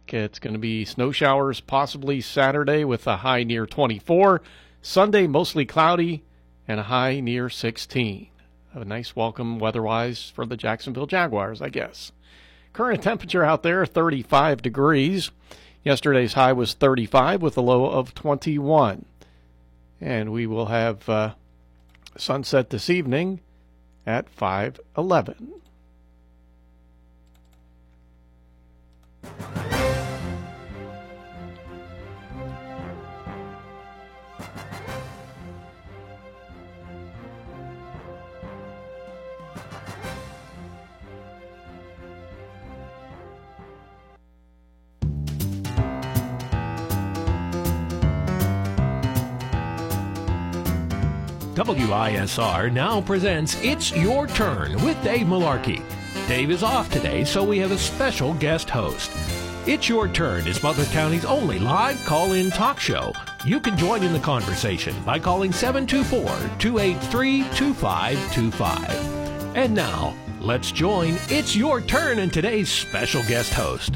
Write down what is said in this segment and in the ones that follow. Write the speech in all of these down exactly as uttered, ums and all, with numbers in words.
It's going to be snow showers possibly Saturday with a high near twenty-four. Sunday, mostly cloudy and a high near sixteen. A nice welcome weather-wise for the Jacksonville Jaguars, I guess. Current temperature out there, thirty-five degrees. Yesterday's high was thirty-five with a low of twenty-one. And we will have uh, sunset this evening at five eleven. W I S R now presents It's Your Turn with Dave Malarkey. Dave is off today, so we have a special guest host. It's Your Turn is Butler County's only live call-in talk show. You can join in the conversation by calling seven two four, two eight three, two five two five. And now, let's join It's Your Turn and today's special guest host.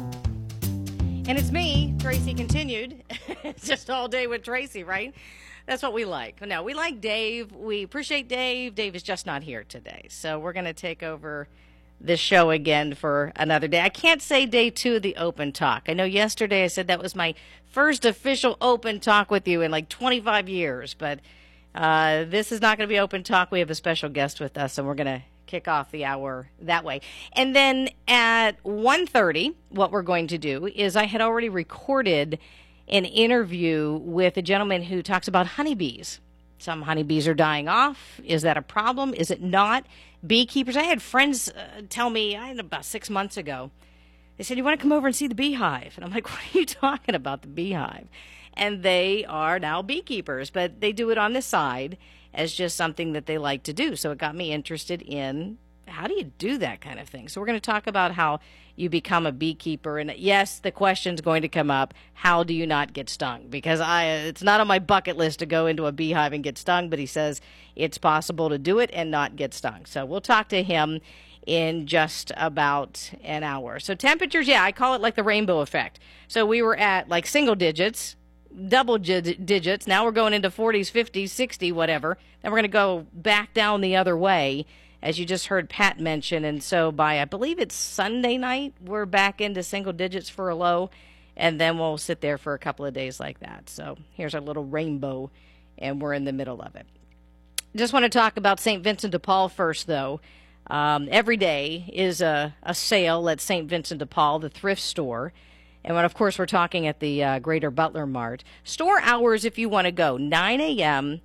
And it's me, Tracy Continued. It's just all day with Tracy, right? That's what we like. No, we like Dave. We appreciate Dave. Dave is just not here today. So we're going to take over this show again for another day. I can't say day two of the open talk. I know yesterday I said that was my first official open talk with you in like twenty-five years. But uh, this is not going to be open talk. We have a special guest with us, and we're going to kick off the hour that way. And then at one thirty, what we're going to do is I had already recorded an interview with a gentleman who talks about honeybees. Some honeybees are dying off. Is that a problem? Is it not? Beekeepers. I had friends uh, tell me, I had about six months ago, they said, you want to come over and see the beehive? And I'm like, what are you talking about, the beehive? And they are now beekeepers, but they do it on the side as just something that they like to do. So it got me interested in how do you do that kind of thing? So we're going to talk about how you become a beekeeper. And yes, the question's going to come up, how do you not get stung? Because I, it's not on my bucket list to go into a beehive and get stung, but he says it's possible to do it and not get stung. So we'll talk to him in just about an hour. So temperatures, yeah, I call it like the rainbow effect. So we were at like single digits, double digits. Now we're going into forties, fifties, sixty, whatever. Then we're going to go back down the other way, as you just heard Pat mention. And so by, I believe it's Sunday night, we're back into single digits for a low, and then we'll sit there for a couple of days like that. So here's our little rainbow, and we're in the middle of it. Just want to talk about Saint Vincent de Paul first, though. Um, every day is a, a sale at Saint Vincent de Paul, the thrift store. And when, of course, we're talking at the uh, Greater Butler Mart. Store hours, if you want to go, nine a.m.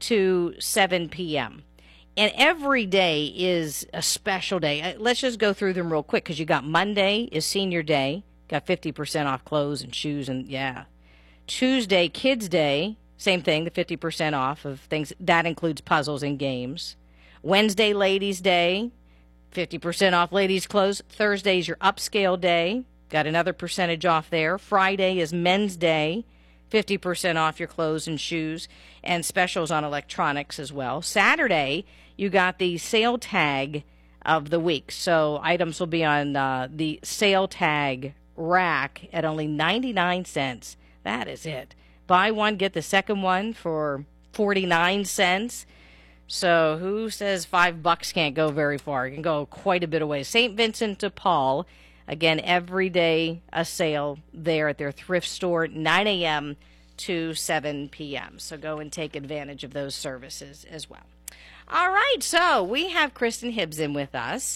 to seven p.m., and every day is a special day. Let's just go through them real quick, because you got Monday is senior day. Got fifty percent off clothes and shoes, and yeah. Tuesday, Kids Day, same thing, the fifty percent off of things. That includes puzzles and games. Wednesday, Ladies' Day, fifty percent off ladies' clothes. Thursday is your upscale day. Got another percentage off there. Friday is Men's Day, fifty percent off your clothes and shoes, and specials on electronics as well. Saturday, you got the sale tag of the week. So items will be on uh, the sale tag rack at only ninety-nine cents. That is it. Buy one, get the second one for forty-nine cents. So who says five bucks can't go very far? It can go quite a bit away. Saint Vincent de Paul, again, every day a sale there at their thrift store, nine a.m. to seven p.m. So go and take advantage of those services as well. All right, so we have Kristen Hibbs in with us.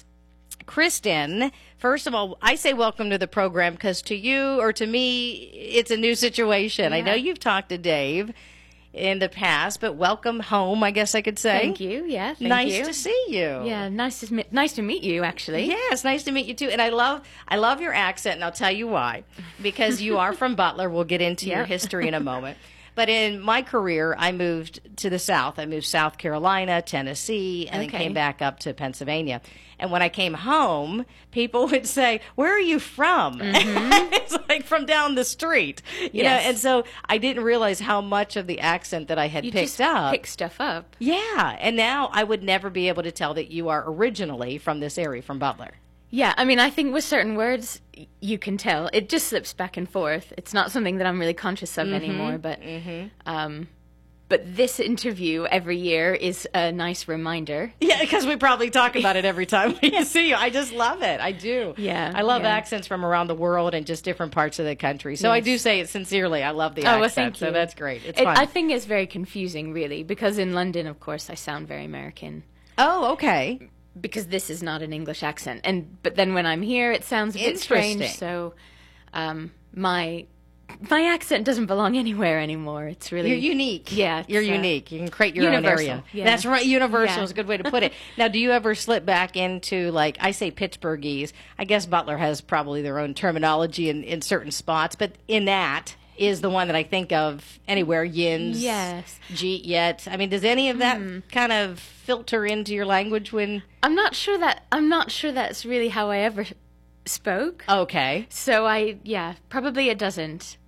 Kristen, first of all, I say welcome to the program because to you or to me, it's a new situation. Yeah. I know you've talked to Dave in the past, but welcome home, I guess I could say. Thank you. Yeah, thank nice you. to see you. Yeah, nice to nice to meet you, actually. Yeah, it's nice to meet you too. And I love I love your accent, and I'll tell you why. Because you are from Butler. We'll get into Yep. your history in a moment. But in my career, I moved to the South. I moved South Carolina, Tennessee, and Okay. then came back up to Pennsylvania. And when I came home, people would say, "Where are you from?" Mm-hmm. It's like from down the street, you Yes. know. And so I didn't realize how much of the accent that I had You picked just up. pick stuff up. Yeah, and now I would never be able to tell that you are originally from this area, from Butler. Yeah, I mean, I think with certain words, y- you can tell. It just slips back and forth. It's not something that I'm really conscious of mm-hmm. anymore, but mm-hmm. um, but this interview every year is a nice reminder. Yeah, because we probably talk about it every time we see you. I just love it. I do. Yeah. I love yeah. accents from around the world and just different parts of the country. So yes. I do say it sincerely. I love the oh, accent. Well, thank you. So that's great. It's it, fun. I think it's very confusing, really, because in London, of course, I sound very American. Oh, okay. Because this is not an English accent. and But then when I'm here, it sounds a bit strange. So um, my... My accent doesn't belong anywhere anymore. It's really... You're unique. Yeah. You're uh, unique. You can create your universal, own area. Yeah. That's right. Universal yeah. is a good way to put it. Now, do you ever slip back into, like, I say Pittsburghese. I guess Butler has probably their own terminology in, in certain spots, but in that is the one that I think of anywhere. Yins. Yes. Jeet, yet. I mean, does any of that mm. kind of filter into your language when... I'm not sure that... I'm not sure that's really how I ever spoke. Okay. So I... Yeah, probably it doesn't.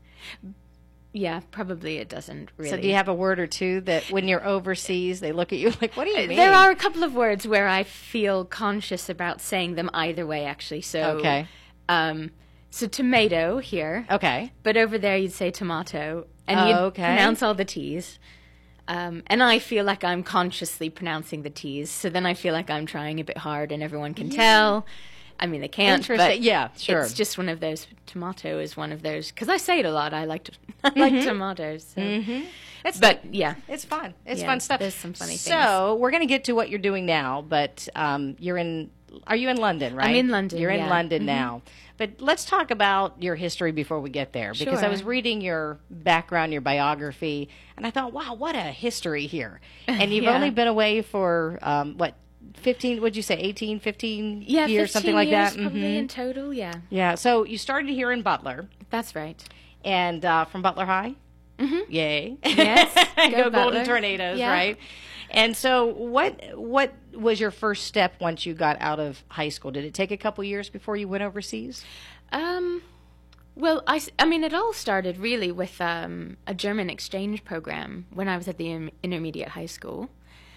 Yeah, probably it doesn't really. So do you have a word or two that when you're overseas, they look at you like, what do you mean? There are a couple of words where I feel conscious about saying them either way, actually. So, okay. Um, so tomato here. Okay. But over there you'd say tomato. And oh, you'd okay. pronounce all the T's. Um, and I feel like I'm consciously pronouncing the T's. So then I feel like I'm trying a bit hard and everyone can yeah. tell. I mean, they can't, but yeah, sure. It's just one of those. Tomato is one of those, because I say it a lot. I like to, I like mm-hmm. tomatoes. So. Mm-hmm. It's, but yeah, it's fun. It's yeah, fun stuff. There's some funny so, things. So we're going to get to what you're doing now, but um, you're in. Are you in London? Right. I'm in London. You're in yeah. London mm-hmm. now. But let's talk about your history before we get there, because sure. I was reading your background, your biography, and I thought, wow, what a history here. And you've yeah. only been away for um, what? fifteen, what'd you say, eighteen, fifteen yeah, years, something like years that? Probably mm-hmm. in total, yeah. Yeah, so you started here in Butler. That's right. And uh, from Butler High? Mm-hmm. Yay. Yes. Go, Go Golden Tornadoes, yeah. right? And so what what was your first step once you got out of high school? Did it take a couple years before you went overseas? Um, well, I, I mean, it all started really with um, a German exchange program when I was at the in- intermediate high school.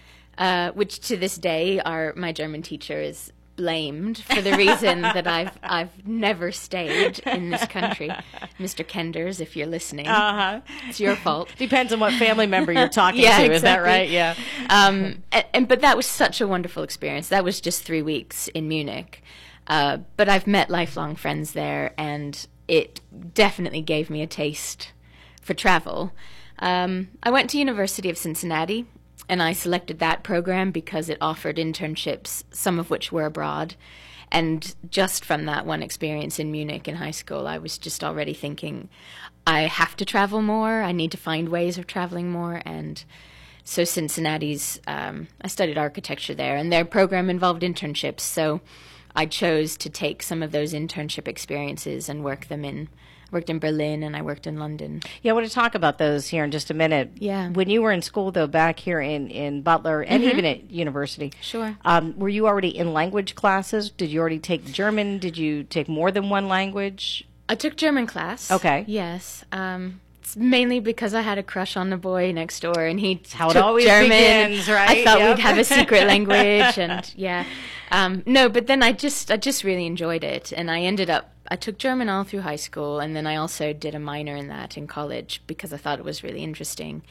Uh, which to this day, our my German teacher is blamed for the reason that I've I've never stayed in this country. Mister Kenders, if you're listening, uh-huh. it's your fault. Depends on what family member you're talking yeah, to. Exactly. Is that right? Yeah. Um, and, and but that was such a wonderful experience. That was just three weeks in Munich. Uh, but I've met lifelong friends there, and it definitely gave me a taste for travel. Um, I went to University of Cincinnati. And I selected that program because it offered internships, some of which were abroad. And just from that one experience in Munich in high school, I was just already thinking, I have to travel more. I need to find ways of traveling more. And so Cincinnati's, um, I studied architecture there, and their program involved internships. So I chose to take some of those internship experiences and work them in. Worked in Berlin and I worked in London. Yeah, I want to talk about those here in just a minute. Yeah. When you were in school, though, back here in, in Butler and mm-hmm. even at university, sure. Um, were you already in language classes? Did you already take German? Did you take more than one language? I took German class. Okay. Yes. Um, it's mainly because I had a crush on the boy next door, and he How it took always German. begins, right? I thought Yep. we'd have a secret language, and yeah. Um, no, but then I just I just really enjoyed it, and I ended up I took German all through high school, and then I also did a minor in that in college because I thought it was really interesting.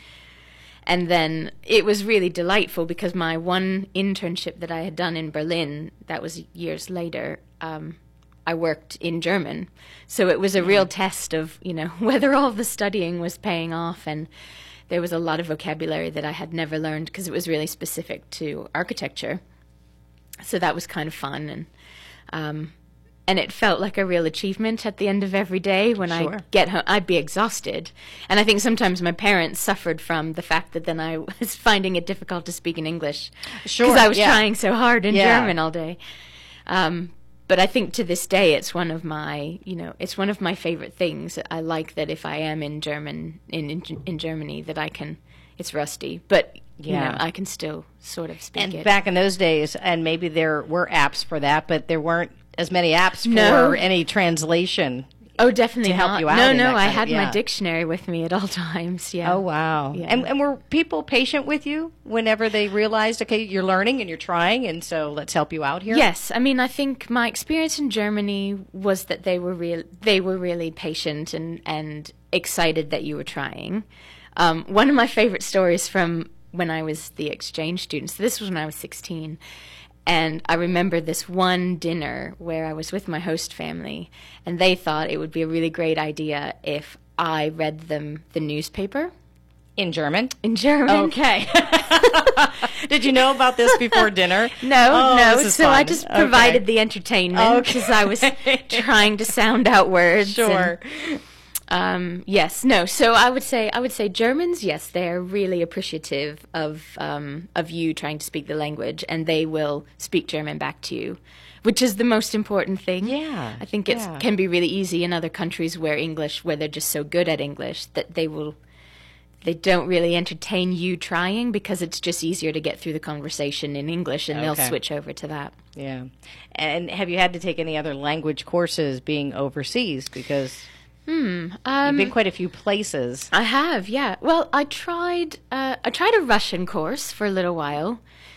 And then it was really delightful because my one internship that I had done in Berlin, that was years later, um, I worked in German. So it was a real test of, you know, whether all the studying was paying off. And there was a lot of vocabulary that I had never learned because it was really specific to architecture. So that was kind of fun. And um, and it felt like a real achievement at the end of every day. When Sure. I'd get home, I'd be exhausted. And I think sometimes my parents suffered from the fact that then I was finding it difficult to speak in English. Sure, Because I was yeah. trying so hard in Yeah. German all day. Um, but I think to this day, it's one of my, you know, it's one of my favorite things. I like that if I am in German, in in, in Germany, that I can, it's rusty, but you Yeah. know, I can still sort of speak And it. back in those days, and maybe there were apps for that, but there weren't as many apps for No. any translation Oh, definitely to help not. you out No, in no, that I kind of- had yeah. my dictionary with me at all times. Yeah. Oh, wow. Yeah. And, and were people patient with you whenever they realized, okay, you're learning and you're trying, and so let's help you out here? Yes, I mean, I think my experience in Germany was that they were real. They were really patient and and excited that you were trying. Um, one of my favorite stories from when I was the exchange student. So this was when I was sixteen, and I remember this one dinner where I was with my host family, and they thought it would be a really great idea if I read them the newspaper In German? in German. Okay. Did you know about this before dinner? No, Oh, no. this is So I fun. just Okay. provided the entertainment Okay. because I was trying to sound out words. Sure. and, um, yes, no. So I would say I would say Germans. Yes, they're really appreciative of um, of you trying to speak the language, and they will speak German back to you, which is the most important thing. Yeah, I think it yeah. can be really easy in other countries where English, where they're just so good at English that they will. They don't really entertain you trying because it's just easier to get through the conversation in English, and they'll Okay. switch over to that. Yeah. And have you had to take any other language courses being overseas? Because Um, you've been quite a few places. I have, yeah. Well, I tried. Uh, I tried a Russian course for a little while.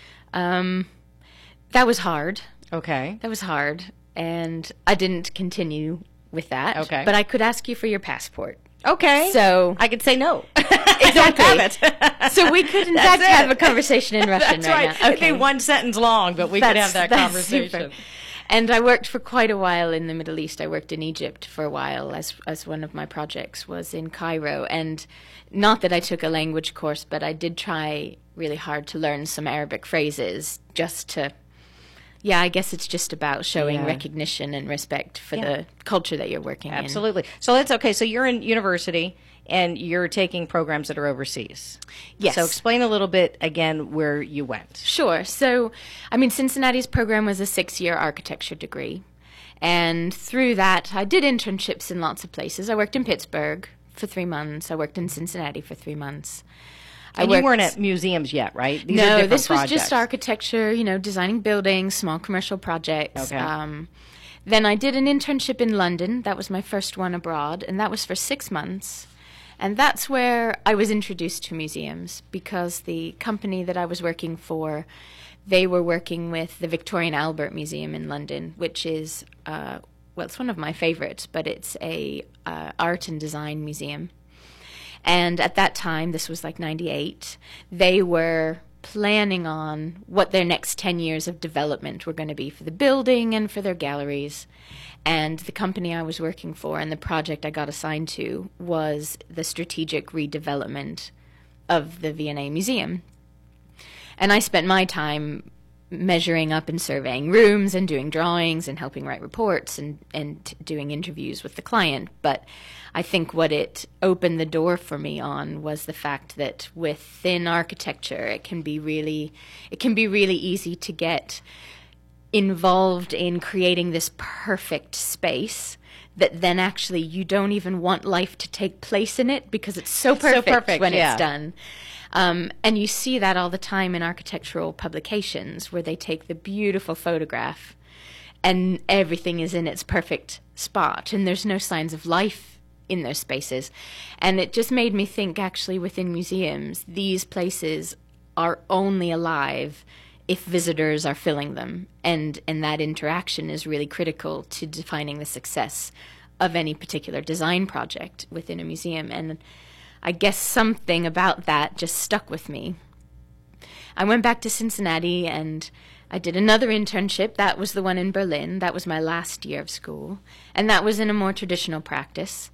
Um, that was hard. Okay. That was hard, and I didn't continue with that. Okay. But I could ask you for your passport. Okay. So I could say no. exactly. I don't have it. So we could, in That's fact, it. have a conversation in Russian That's right, right. now. It'd be one sentence long, but we could have that that's conversation. super. And I worked for quite a while in the Middle East. I worked in Egypt for a while as as one of my projects was in Cairo. And not that I took a language course, but I did try really hard to learn some Arabic phrases just to, yeah, I guess it's just about showing Yeah. recognition and respect for Yeah. the culture that you're working in. Absolutely. So that's okay. So you're in university and you're taking programs that are overseas. Yes. So explain a little bit again where you went. Sure. So, I mean, Cincinnati's program was a six-year architecture degree. And through that, I did internships in lots of places. I worked in Pittsburgh for three months. I worked in Cincinnati for three months. And I you weren't worked- at museums yet, right? These are no, different this was projects. just architecture, you know, designing buildings, small commercial projects. Okay. Um, then I did an internship in London. That was my first one abroad, and that was for six months. And that's where I was introduced to museums because the company that I was working for, they were working with the Victoria and Albert Museum in London, which is, uh, well, it's one of my favorites, but it's a uh, art and design museum. And at that time, this was like ninety-eight, they were planning on what their next ten years of development were going to be for the building and for their galleries. And the company I was working for and the project I got assigned to was the strategic redevelopment of the V and A Museum. And I spent my time measuring up and surveying rooms and doing drawings and helping write reports and, and doing interviews with the client. But I think what it opened the door for me on was the fact that within architecture, it can be really, it can be really easy to get involved in creating this perfect space that then actually you don't even want life to take place in it because it's so perfect, perfect, when yeah. it's done. Um, and you see that all the time in architectural publications where they take the beautiful photograph and everything is in its perfect spot and there's no signs of life in those spaces. And it just made me think actually within museums, these places are only alive if visitors are filling them. And, and that interaction is really critical to defining the success of any particular design project within a museum. And I guess something about that just stuck with me. I went back to Cincinnati and I did another internship. That was the one in Berlin. That was my last year of school. And that was in a more traditional practice.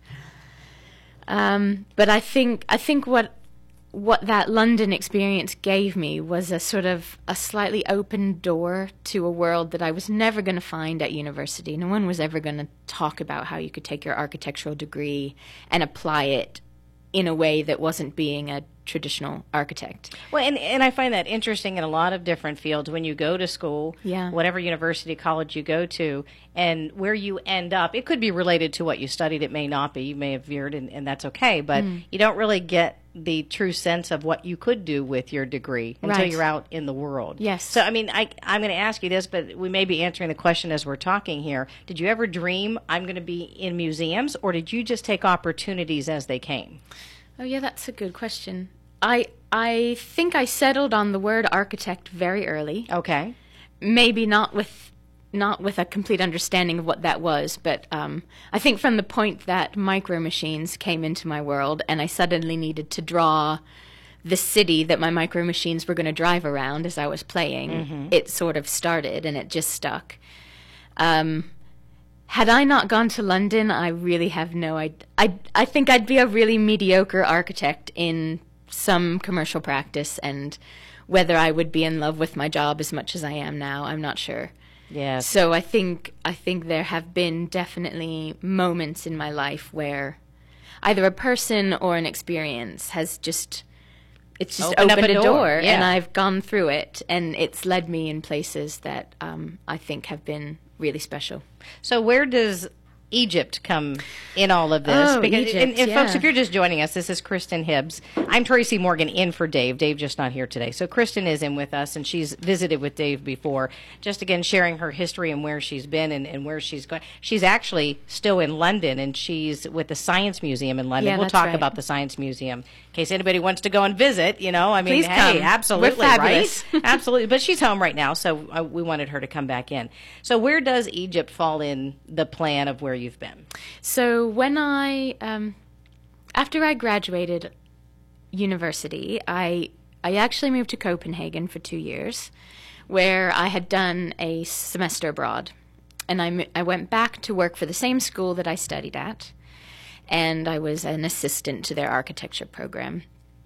Um, but I think I think what what that London experience gave me was a sort of a slightly open door to a world that I was never going to find at university. No one was ever going to talk about how you could take your architectural degree and apply it in a way that wasn't being a traditional architect. Well, and, and I find that interesting in a lot of different fields when you go to school, Yeah. whatever university, college you go to, and where you end up. It could be related to what you studied. It may not be. You may have veered, and, and that's okay. But Mm. you don't really get the true sense of what you could do with your degree until Right. you're out in the world. Yes. So, I mean, I, I'm going to ask you this, but we may be answering the question as we're talking here. Did you ever dream I'm going to be in museums, or did you just take opportunities as they came? Oh, yeah, that's a good question. I I think I settled on the word architect very early. Okay. Maybe not with not with a complete understanding of what that was, but um, I think from the point that micro machines came into my world and I suddenly needed to draw the city that my micro machines were going to drive around as I was playing, mm-hmm. it sort of started and it just stuck. Um, had I not gone to London, I really have no idea. I, I think I'd be a really mediocre architect in some commercial practice, and whether I would be in love with my job as much as I am now, I'm not sure. Yes. So I think I think there have been definitely moments in my life where either a person or an experience has just it's just Opened opened, up a a door, door, yeah. and I've gone through it, and it's led me in places that um, I think have been really special. So where does Egypt come in all of this? Oh, because, Egypt, and, and yeah. folks, if you're just joining us, this is Kristen Hibbs. I'm Tracy Morgan in for Dave. Dave just not here today. So Kristen is in with us, and she's visited with Dave before, just again sharing her history and where she's been and, and where she's going. She's actually still in London, and she's with the Science Museum in London. Yeah, we'll that's talk right. about the Science Museum in case anybody wants to go and visit. You know, I mean, Please hey, come. absolutely, We're fabulous. right? Absolutely. But she's home right now, so uh, we wanted her to come back in. So where does Egypt fall in the plan of where you've been? So when I, um, after I graduated university, I I actually moved to Copenhagen for two years, where I had done a semester abroad, and I mo- I went back to work for the same school that I studied at, and I was an assistant to their architecture program.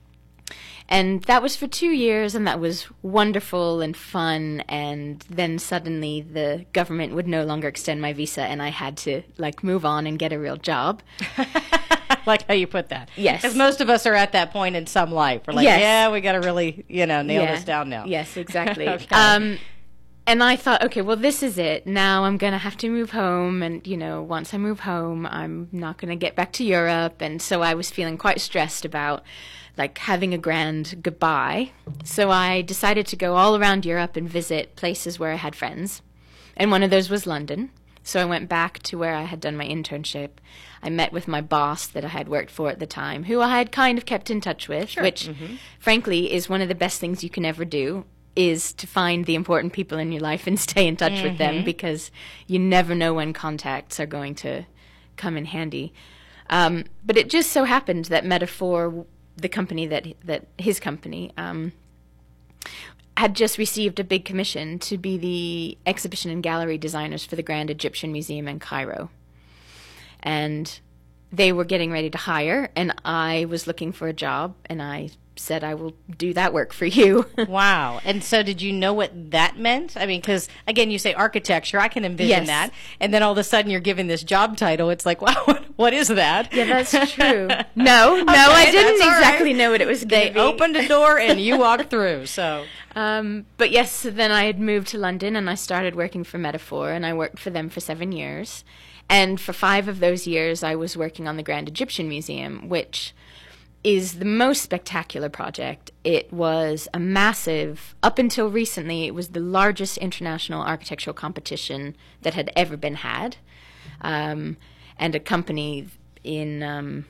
And that was for two years, and that was wonderful and fun. And then suddenly the government would no longer extend my visa, and I had to, like, move on and get a real job. Like how you put that. Yes. Because most of us are at that point in some life. We're like, Yes. yeah, we got to really, you know, nail Yeah. this down now. Yes, exactly. Okay. um, and I thought, okay, well, this is it. Now I'm going to have to move home. And, you know, once I move home, I'm not going to get back to Europe. And so I was feeling quite stressed about, like, having a grand goodbye. So I decided to go all around Europe and visit places where I had friends. And one of those was London. So I went back to where I had done my internship. I met with my boss that I had worked for at the time, who I had kind of kept in touch with, which, frankly, is one of the best things you can ever do, is to find the important people in your life and stay in touch with them, because you never know when contacts are going to come in handy. Um, but it just so happened that Metaphor, the company that that his company, um, had just received a big commission to be the exhibition and gallery designers for the Grand Egyptian Museum in Cairo. And they were getting ready to hire, and I was looking for a job, and I said, I will do that work for you. Wow. And so did you know what that meant? I mean, because, again, you say architecture. I can envision Yes. that. And then all of a sudden you're given this job title. It's like, wow, what is that? Yeah, that's true. No, no, I Okay, didn't that's all exactly right. know what it was going They to be. opened a door and you walked through. So, Um, but yes, so then I had moved to London, and I started working for Metaphor, and I worked for them for seven years. And for five of those years, I was working on the Grand Egyptian Museum, which is the most spectacular project. It was a massive, up until recently, it was the largest international architectural competition that had ever been had. Um, and a company in um,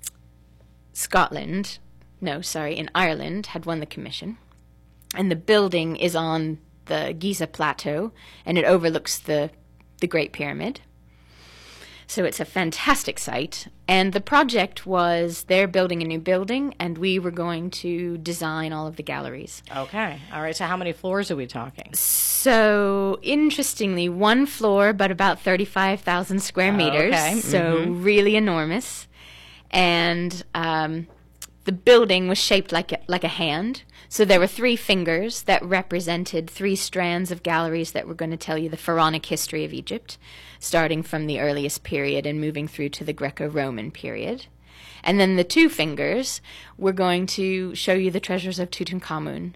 Scotland, no, sorry, in Ireland, had won the commission. And the building is on the Giza Plateau, and it overlooks the the Great Pyramid. So it's a fantastic site. And the project was they're building a new building, and we were going to design all of the galleries. okay. All right. So how many floors are we talking? So interestingly, one floor, but about thirty-five thousand square meters. okay. So really enormous. And um, the building was shaped like a, like a hand. So there were three fingers that represented three strands of galleries that were going to tell you the pharaonic history of Egypt, starting from the earliest period and moving through to the Greco-Roman period. And then the two fingers, we're going to show you the treasures of Tutankhamun,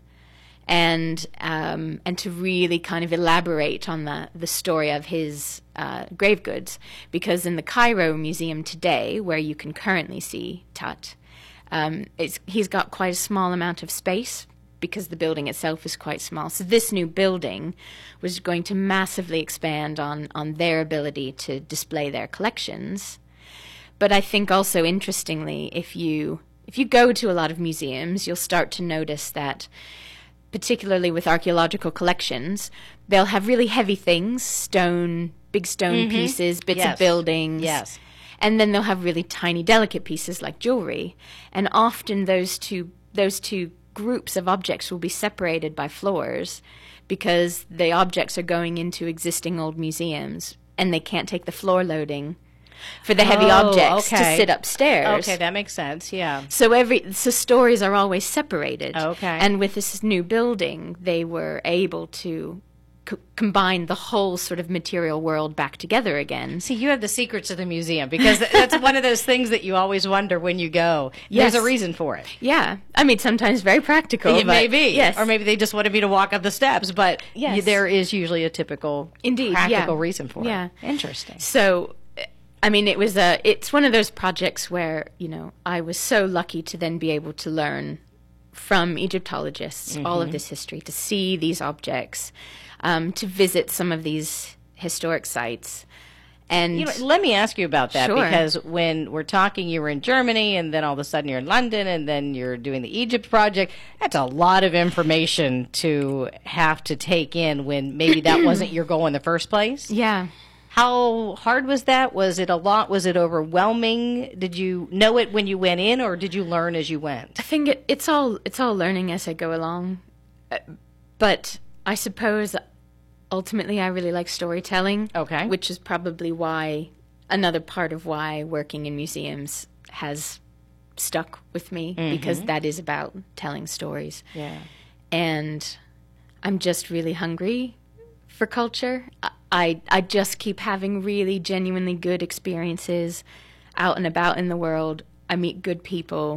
and um, and to really kind of elaborate on the, the story of his uh, grave goods. Because in the Cairo Museum today, where you can currently see Tut, um, it's, he's got quite a small amount of space because the building itself is quite small. So this new building was going to massively expand on, on their ability to display their collections. But I think also, interestingly, if you if you go to a lot of museums, you'll start to notice that, particularly with archaeological collections, they'll have really heavy things, stone, big stone mm-hmm. pieces, bits yes. of buildings. Yes. And then they'll have really tiny, delicate pieces like jewelry. And often those two those two groups of objects will be separated by floors because the objects are going into existing old museums and they can't take the floor loading for the heavy oh, objects okay. to sit upstairs. Okay, that makes sense. Yeah. So every so stories are always separated. Okay. And with this new building, they were able to c- combine the whole sort of material world back together again. See, you have the secrets of the museum, because that's one of those things that you always wonder when you go. Yes. There's a reason for it. Yeah. I mean, sometimes very practical. It may but- be. Yes. Or maybe they just wanted me to walk up the steps, but Yes. y- there is usually a typical Indeed, practical yeah. reason for Yeah. it. Interesting. So, I mean, it was a. It's one of those projects where, you know, I was so lucky to then be able to learn from Egyptologists all of this history, to see these objects, um, to visit some of these historic sites. And You know, let me ask you about that, Sure. because when we're talking, you were in Germany, and then all of a sudden you're in London, and then you're doing the Egypt project. That's a lot of information to have to take in when maybe that wasn't your goal in the first place. yeah. How hard was that? Was it a lot? Was it overwhelming? Did you know it when you went in, or did you learn as you went? I think it, it's all it's all learning as I go along. Uh, but I suppose ultimately I really like storytelling. Okay. Which is probably why, another part of why working in museums has stuck with me, because that is about telling stories. Yeah. And I'm just really hungry for culture. I, I, I just keep having really genuinely good experiences out and about in the world. I meet good people.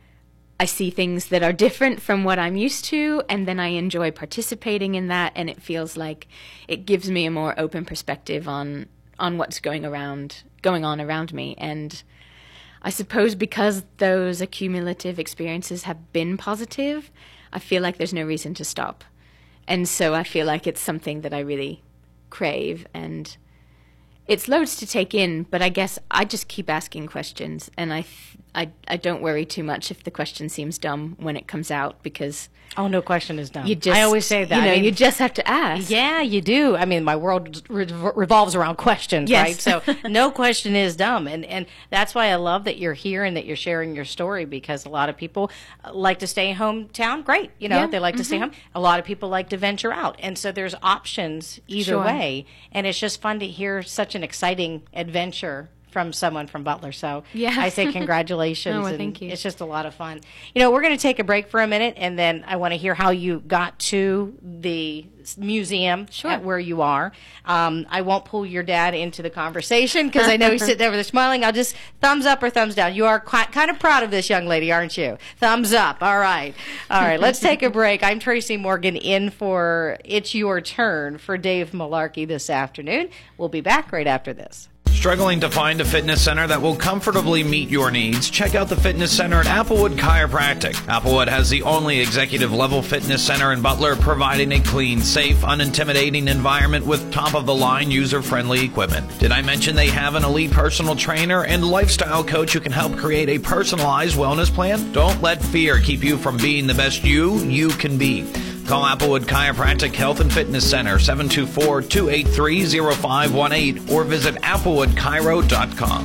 I see things that are different from what I'm used to, and then I enjoy participating in that, and it feels like it gives me a more open perspective on on what's going around going on around me. And I suppose because those accumulative experiences have been positive, I feel like there's no reason to stop. And so I feel like it's something that I really crave, and it's loads to take in, but I guess I just keep asking questions, and I, th- I, I don't worry too much if the question seems dumb when it comes out, because Oh, no question is dumb. you just, I always say that. you know, I mean, you just have to ask. yeah, you do. I mean, my world re- revolves around questions, Yes. right? So no question is dumb. And, and that's why I love that you're here and that you're sharing your story, because a lot of people like to stay hometown. Great. You know, Yeah. they like to stay home. A lot of people like to venture out. And so there's options either Sure. way. And it's just fun to hear such an exciting adventure from someone from Butler. So Yeah. I say congratulations. Oh, well, and thank you. It's just a lot of fun. You know, we're going to take a break for a minute, and then I want to hear how you got to the s- museum Sure. at where you are. Um, I won't pull your dad into the conversation, because I know he's sitting over there smiling. I'll just thumbs up or thumbs down. You are quite, kind of proud of this young lady, aren't you? Thumbs up. All right. All right. Let's take a break. I'm Tracy Morgan, in for It's Your Turn for Dave Malarkey this afternoon. We'll be back right after this. Struggling to find a fitness center that will comfortably meet your needs? Check out the fitness center at Applewood Chiropractic. Applewood has the only executive level fitness center in Butler, providing a clean, safe, unintimidating environment with top-of-the-line user-friendly equipment. Did I mention they have an elite personal trainer and lifestyle coach who can help create a personalized wellness plan? Don't let fear keep you from being the best you you can be. Call Applewood Chiropractic Health and Fitness Center, seven two four, two eight three, zero five one eight, or visit applewood chiro dot com.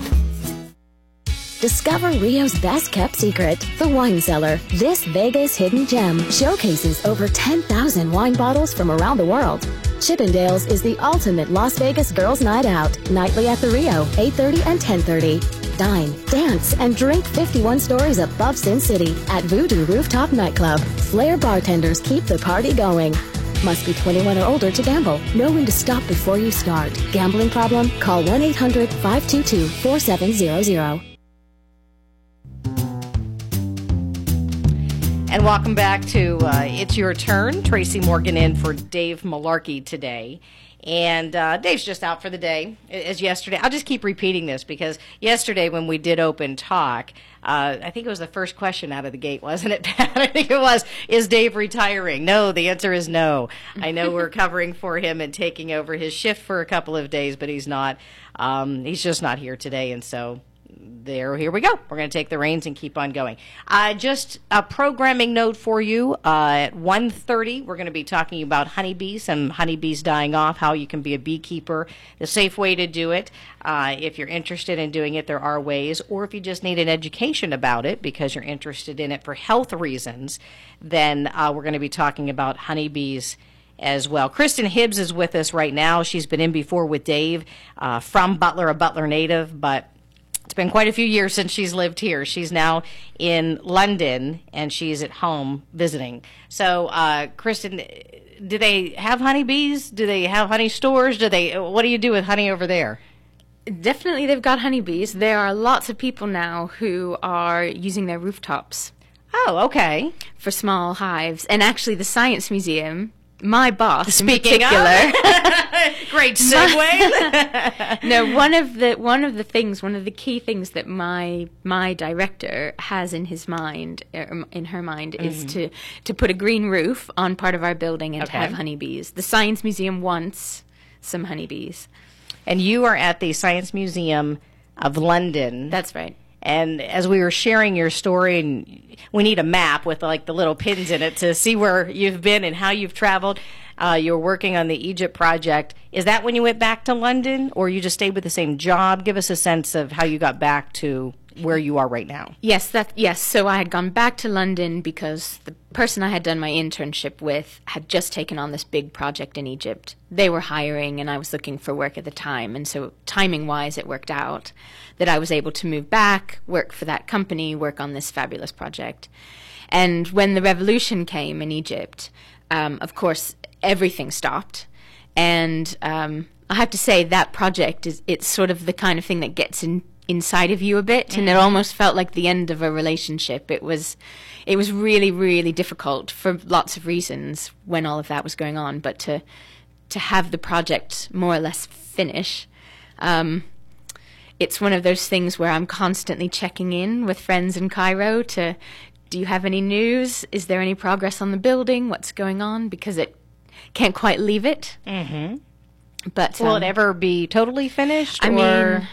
Discover Rio's best-kept secret, the wine cellar. This Vegas hidden gem showcases over ten thousand wine bottles from around the world. Chippendales is the ultimate Las Vegas girls' night out, nightly at the Rio, eight thirty and ten thirty. Dine, dance, and drink fifty-one stories above Sin City at Voodoo Rooftop Nightclub. Flair bartenders keep the party going. Must be twenty-one or older to gamble. Know when to stop before you start. Gambling problem? Call one eight hundred, five two two, four seven zero zero. And welcome back to uh, It's Your Turn. Tracy Morgan in for Dave Malarkey today. And uh, Dave's just out for the day, as yesterday. I'll just keep repeating this because yesterday when we did open talk, uh, I think it was the first question out of the gate, wasn't it, Pat? I think it was, is Dave retiring? No, the answer is no. I know we're covering for him and taking over his shift for a couple of days, but he's not. Um, he's just not here today, and so... There, here we go. We're going to take the reins and keep on going. Uh, just a programming note for you. Uh, at one thirty, we're going to be talking about honeybees, some honeybees dying off, how you can be a beekeeper, the safe way to do it. Uh, if you're interested in doing it, there are ways. Or if you just need an education about it because you're interested in it for health reasons, then uh, we're going to be talking about honeybees as well. Kristen Hibbs is with us right now. She's been in before with Dave uh, from Butler, a Butler native, but it's been quite a few years since she's lived here. She's now in London, and she's at home visiting. So, uh, Kristen, do they have honeybees? Do they have honey stores? Do they? What do you do with honey over there? Definitely, they've got honeybees. There are lots of people now who are using their rooftops. Oh, okay. For small hives. And actually, the Science Museum, my boss Speaking in particular... Great segue. No, one of the one of the things, one of the key things that my my director has in his mind, er, in her mind, mm-hmm. is to to put a green roof on part of our building and okay. to have honeybees. The Science Museum wants some honeybees. And you are at the Science Museum of London. That's right. And as we were sharing your story, and we need a map with like the little pins in it to see where you've been and how you've traveled. Uh, you're working on the Egypt project. Is that when you went back to London, or you just stayed with the same job? Give us a sense of how you got back to where you are right now. Yes, that yes. So I had gone back to London because the person I had done my internship with had just taken on this big project in Egypt. They were hiring, and I was looking for work at the time, and so timing-wise, it worked out that I was able to move back, work for that company, work on this fabulous project. And when the revolution came in Egypt, um, of course, everything stopped. And um, I have to say that project is it's sort of the kind of thing that gets in, inside of you a bit, mm-hmm. and it almost felt like the end of a relationship. It was it was really, really difficult for lots of reasons when all of that was going on, but to to have the project more or less finish, um, it's one of those things where I'm constantly checking in with friends in Cairo to, do you have any news? Is there any progress on the building? What's going on? Because it can't quite leave it. Mm-hmm. But will um, it ever be totally finished? I or? mean,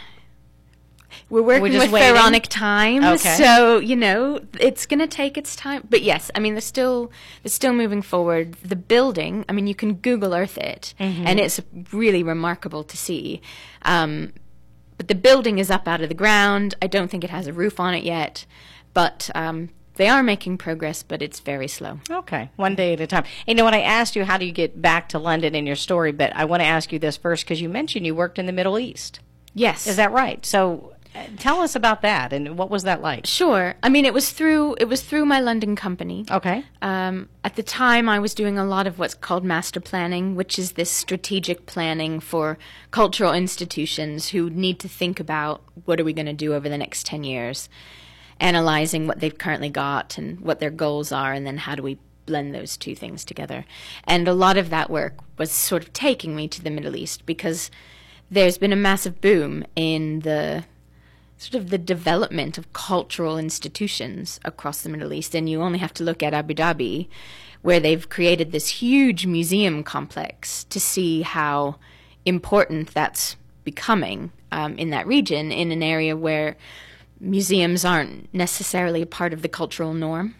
we're working we're with waiting? Pharaonic time, okay. so you know it's going to take its time. But yes, I mean they're still they're still moving forward. The building, I mean, you can Google Earth it, mm-hmm. and it's really remarkable to see. Um, but the building is up out of the ground. I don't think it has a roof on it yet, but. Um, They are making progress, but it's very slow. Okay, one day at a time. You know, when I asked you how do you get back to London in your story, but I want to ask you this first because you mentioned you worked in the Middle East. Yes. Is that right? So uh, tell us about that, and what was that like? Sure. I mean, it was through it was through my London company. Okay. Um, at the time, I was doing a lot of what's called master planning, which is this strategic planning for cultural institutions who need to think about what are we going to do over the next ten years. Analyzing what they've currently got and what their goals are, and then how do we blend those two things together. And a lot of that work was sort of taking me to the Middle East because there's been a massive boom in the sort of the development of cultural institutions across the Middle East. And you only have to look at Abu Dhabi, where they've created this huge museum complex to see how important that's becoming um, in that region, in an area where museums aren't necessarily a part of the cultural norm.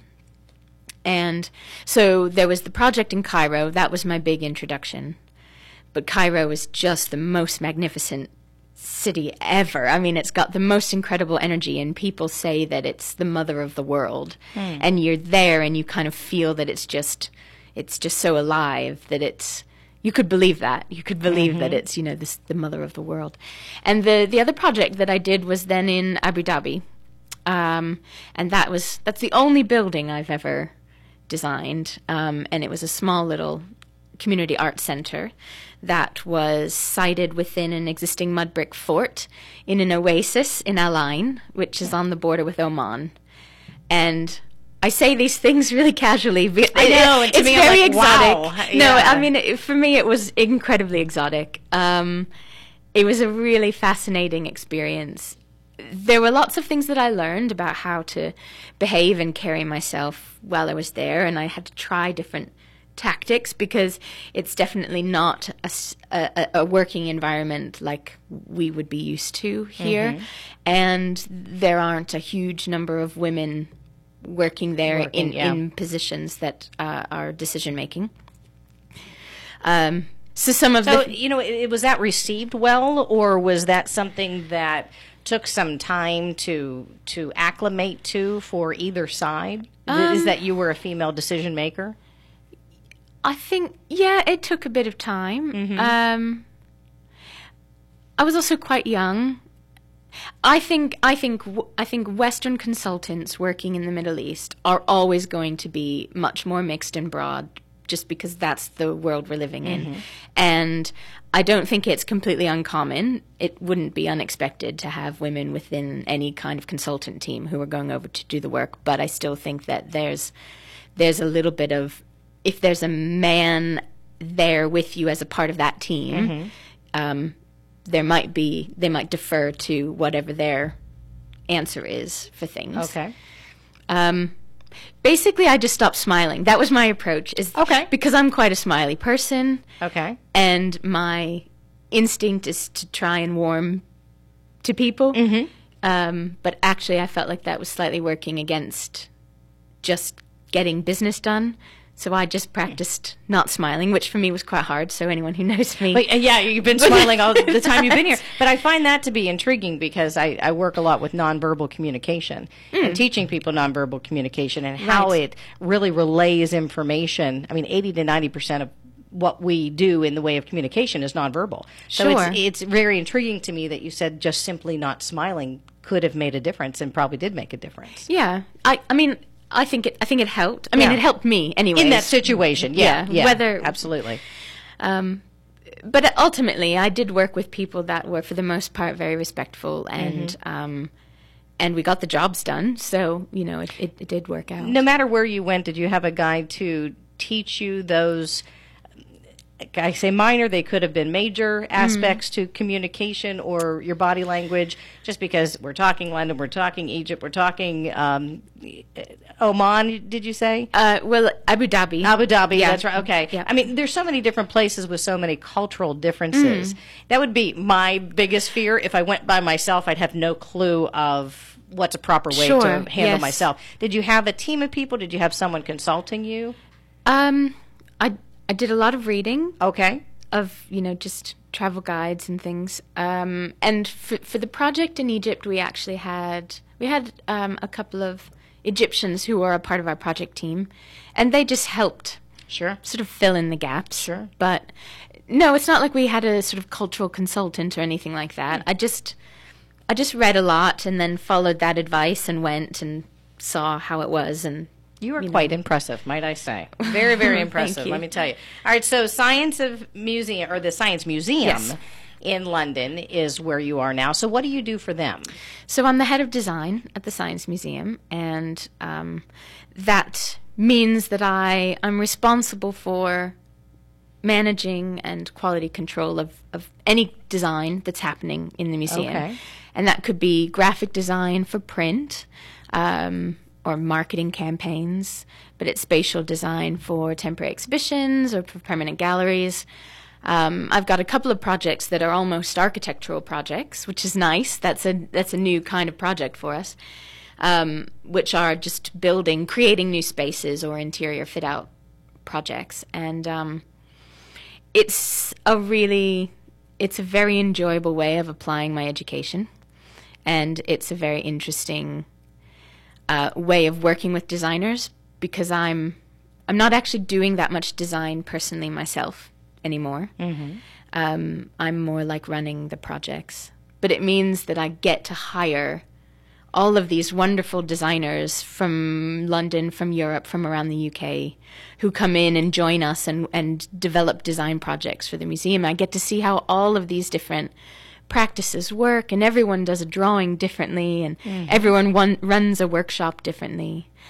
And so there was the project in Cairo. That was my big introduction. But Cairo is just the most magnificent city ever. I mean, it's got the most incredible energy, and people say that it's the mother of the world. Mm. And you're there and you kind of feel that it's just it's just so alive that it's you could believe that. You could believe mm-hmm. that it's, you know, this the mother of the world. And the the other project that I did was then in Abu Dhabi. Um, and that was that's the only building I've ever designed. Um, and it was a small little community art center that was sited within an existing mud brick fort in an oasis in Al Ain, which is on the border with Oman. And I say these things really casually. But I know, and to it's me, I'm very like, exotic. wow. No, Yeah. I mean, it, for me, it was incredibly exotic. Um, it was a really fascinating experience. There were lots of things that I learned about how to behave and carry myself while I was there, and I had to try different tactics because it's definitely not a, s- a- a working environment like we would be used to here. Mm-hmm. And there aren't a huge number of women working there Working, in, yeah. in positions that uh, are decision making. Um, so some of So, the you know, it, was that received well, or was that something that took some time to to acclimate to for either side? Um, Is that you were a female decision maker? I think, yeah, it took a bit of time. Um, I was also quite young. I think, I think, I think Western consultants working in the Middle East are always going to be much more mixed and broad, just because that's the world we're living in. And I don't think it's completely uncommon. It wouldn't be unexpected to have women within any kind of consultant team who are going over to do the work. But I still think that there's there's a little bit of, if there's a man there with you as a part of that team, um, there might be, they might defer to whatever their answer is for things. Okay. Um, basically, I just stopped smiling. That was my approach. Is Okay. Because I'm quite a smiley person, Okay. and my instinct is to try and warm to people. Mm-hmm. Um, but actually, I felt like that was slightly working against just getting business done. So I just practiced not smiling, which for me was quite hard. So anyone who knows me, But, uh, yeah, you've been smiling all the time you've been here. But I find that to be intriguing because I, I work a lot with nonverbal communication and teaching people nonverbal communication and how Right. it really relays information. I mean, eighty to ninety percent of what we do in the way of communication is nonverbal. So Sure. it's, it's very intriguing to me that you said just simply not smiling could have made a difference and probably did make a difference. yeah, I, I mean, I think it, I think it helped. I mean, Yeah. it helped me anyway. In that situation, yeah. Yeah, yeah whether- absolutely. Um, but ultimately, I did work with people that were, for the most part, very respectful, and Mm-hmm. um, and we got the jobs done. So you know, it, it, it did work out. No matter where you went, did you have a guide to teach you those, I say minor, they could have been major aspects to communication or your body language, just because we're talking London, we're talking Egypt, we're talking um, Oman, did you say? Uh, well, Abu Dhabi. Abu Dhabi, Yeah. that's right. Okay. Yeah. I mean, there's so many different places with so many cultural differences. That would be my biggest fear. If I went by myself, I'd have no clue of what's a proper way Sure, to handle yes. myself. Did you have a team of people? Did you have someone consulting you? Um, I I did a lot of reading Okay. of, you know, just travel guides and things. Um, and for for the project in Egypt, we actually had we had um, a couple of Egyptians who were a part of our project team, and they just helped Sure. sort of fill in the gaps. Sure. But no, it's not like we had a sort of cultural consultant or anything like that. I just I just read a lot and then followed that advice and went and saw how it was. And You are you quite know. impressive, might I say. Very, very impressive, you. let me tell you. All right, so Science of Museum, or the Science Museum Yes. in London is where you are now. So what do you do for them? So I'm the head of design at the Science Museum, and um, that means that I I'm responsible for managing and quality control of, of any design that's happening in the museum. Okay. And that could be graphic design for print, um, or marketing campaigns, but it's spatial design for temporary exhibitions or for permanent galleries. Um, I've got a couple of projects that are almost architectural projects, which is nice. That's a that's a new kind of project for us, um, which are just building, creating new spaces or interior fit out projects. And um, it's a really, it's a very enjoyable way of applying my education, and it's a very interesting uh, way of working with designers because I'm I'm not actually doing that much design personally myself anymore. Mm-hmm. Um, I'm more like running the projects. But it means that I get to hire all of these wonderful designers from London, from Europe, from around the U K, who come in and join us and, and develop design projects for the museum. I get to see how all of these different practices work, and everyone does a drawing differently, and everyone one, runs a workshop differently.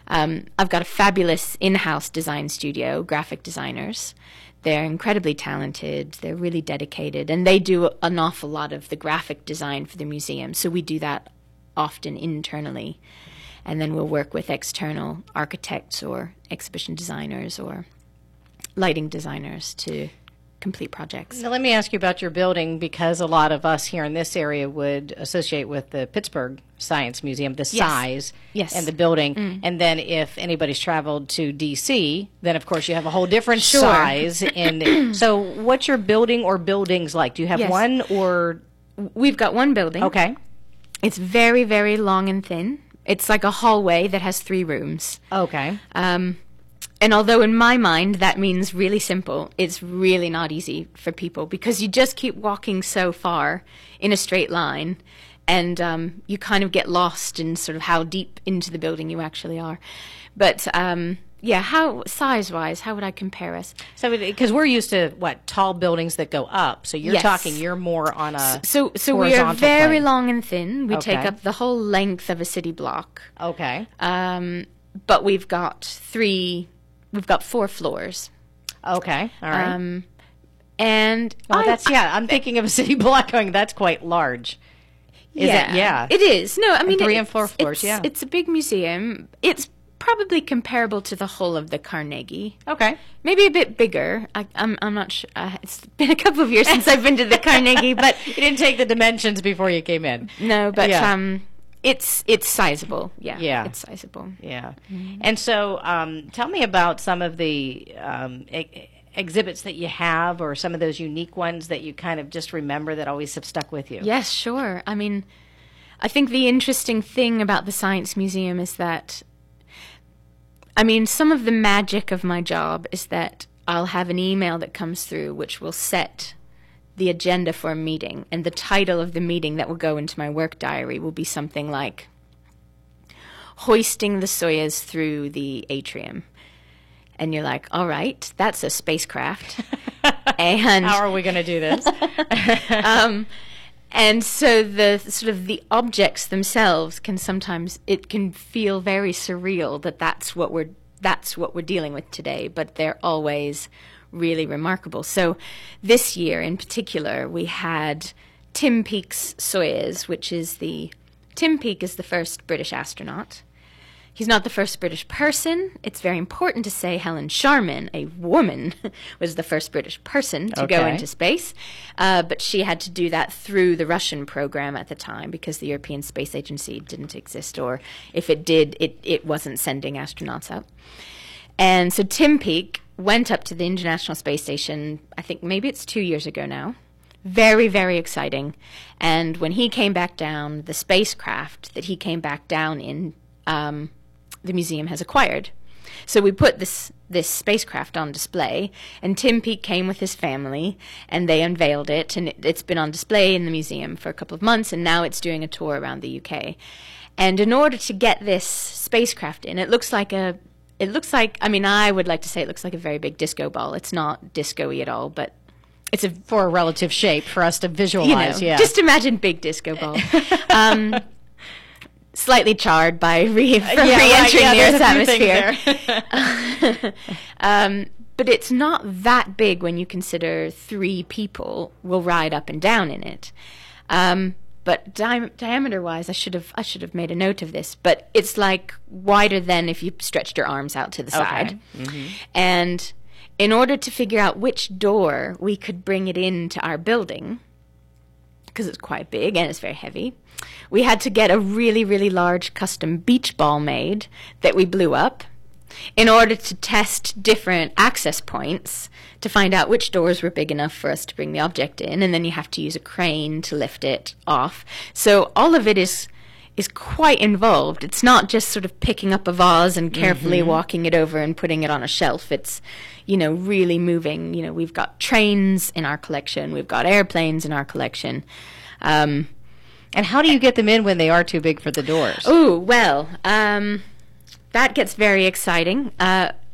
Um, I've got a fabulous in-house design studio, graphic designers. They're incredibly talented. They're really dedicated, and they do an awful lot of the graphic design for the museum. So we do that often internally, and then we'll work with external architects or exhibition designers or lighting designers to complete projects. Now, let me ask you about your building, because a lot of us here in this area would associate with the Pittsburgh Science Museum, the Yes. size Yes. and the building. Mm. And then if anybody's traveled to D C, then of course you have a whole different Sure. size. In so what's your building or buildings like? Do you have Yes. one or? We've got one building. Okay. It's very, very long and thin. It's like a hallway that has three rooms. Okay. Um, and although in my mind that means really simple, it's really not easy for people because you just keep walking so far in a straight line, and um, you kind of get lost in sort of how deep into the building you actually are. But um, yeah, how size-wise, how would I compare us? So, because we're used to what tall buildings that go up, so you're Yes. talking, you're more on a So, so we are horizontal very plane. long and thin. We take Okay. up the whole length of a city block. Okay. Um, but we've got three, we've got four floors. Okay. All right. Um, and well, I- that's yeah. I'm thinking of a city block going. That's quite large. Is yeah, it? Yeah. it is. No, I mean three it- and four it's- floors, It's, yeah. it's a big museum. It's probably comparable to the whole of the Carnegie. Okay. Maybe a bit bigger. I, I'm I'm not sure. Uh, it's been a couple of years since I've been to the Carnegie, but You didn't take the dimensions before you came in. no, but Yeah. um, it's it's sizable. Yeah, Yeah. it's sizable. Yeah. And so, um, tell me about some of the um, e- exhibits that you have, or some of those unique ones that you kind of just remember that always have stuck with you. Yes, sure. I mean, I think the interesting thing about the Science Museum is that, I mean, some of the magic of my job is that I'll have an email that comes through which will set the agenda for a meeting, and the title of the meeting that will go into my work diary will be something like Hoisting the Soyuz Through the Atrium. And you're like, all right, that's a spacecraft. and How are we going to do this? um, and so the sort of the objects themselves can sometimes, it can feel very surreal that that's what we're that's what we're dealing with today, but they're always really remarkable. So this year in particular, we had Tim Peake's Soyuz, which is the Tim Peake is the first British astronaut. He's not the first British person. It's very important to say Helen Sharman, a woman, was the first British person to go Okay. into space. Uh, but she had to do that through the Russian program at the time because the European Space Agency didn't exist, or if it did, it, it wasn't sending astronauts up. And so Tim Peake went up to the International Space Station, I think maybe it's two years ago now. Very, very exciting. And when he came back down, the spacecraft that he came back down in, um, the museum has acquired. So we put this this spacecraft on display, and Tim Peake came with his family, and they unveiled it, and it, it's been on display in the museum for a couple of months, and now it's doing a tour around the U K. And in order to get this spacecraft in, it looks like a it looks like I mean I would like to say it looks like a very big disco ball. It's not disco-y at all, but it's a For a relative shape for us to you know, visualize. yeah. just imagine big disco ball. um, slightly charred by re- from Yeah, right, re-entering yeah, the there's Earth's a few atmosphere. things um, but it's not that big when you consider three people will ride up and down in it. Um, but di- diameter-wise, I should have I should have made a note of this. But it's like wider than if you stretched your arms out to the side. And in order to figure out which door we could bring it into our building, because it's quite big and it's very heavy, we had to get a really, really large custom beach ball made that we blew up in order to test different access points to find out which doors were big enough for us to bring the object in, and then you have to use a crane to lift it off. So all of it is is quite involved. It's not just sort of picking up a vase and carefully walking it over and putting it on a shelf. It's, you know, really moving. You know, we've got trains in our collection. We've got airplanes in our collection. Um, And how do you get them in when they are too big for the doors? Oh, well, um, that gets very exciting. Uh,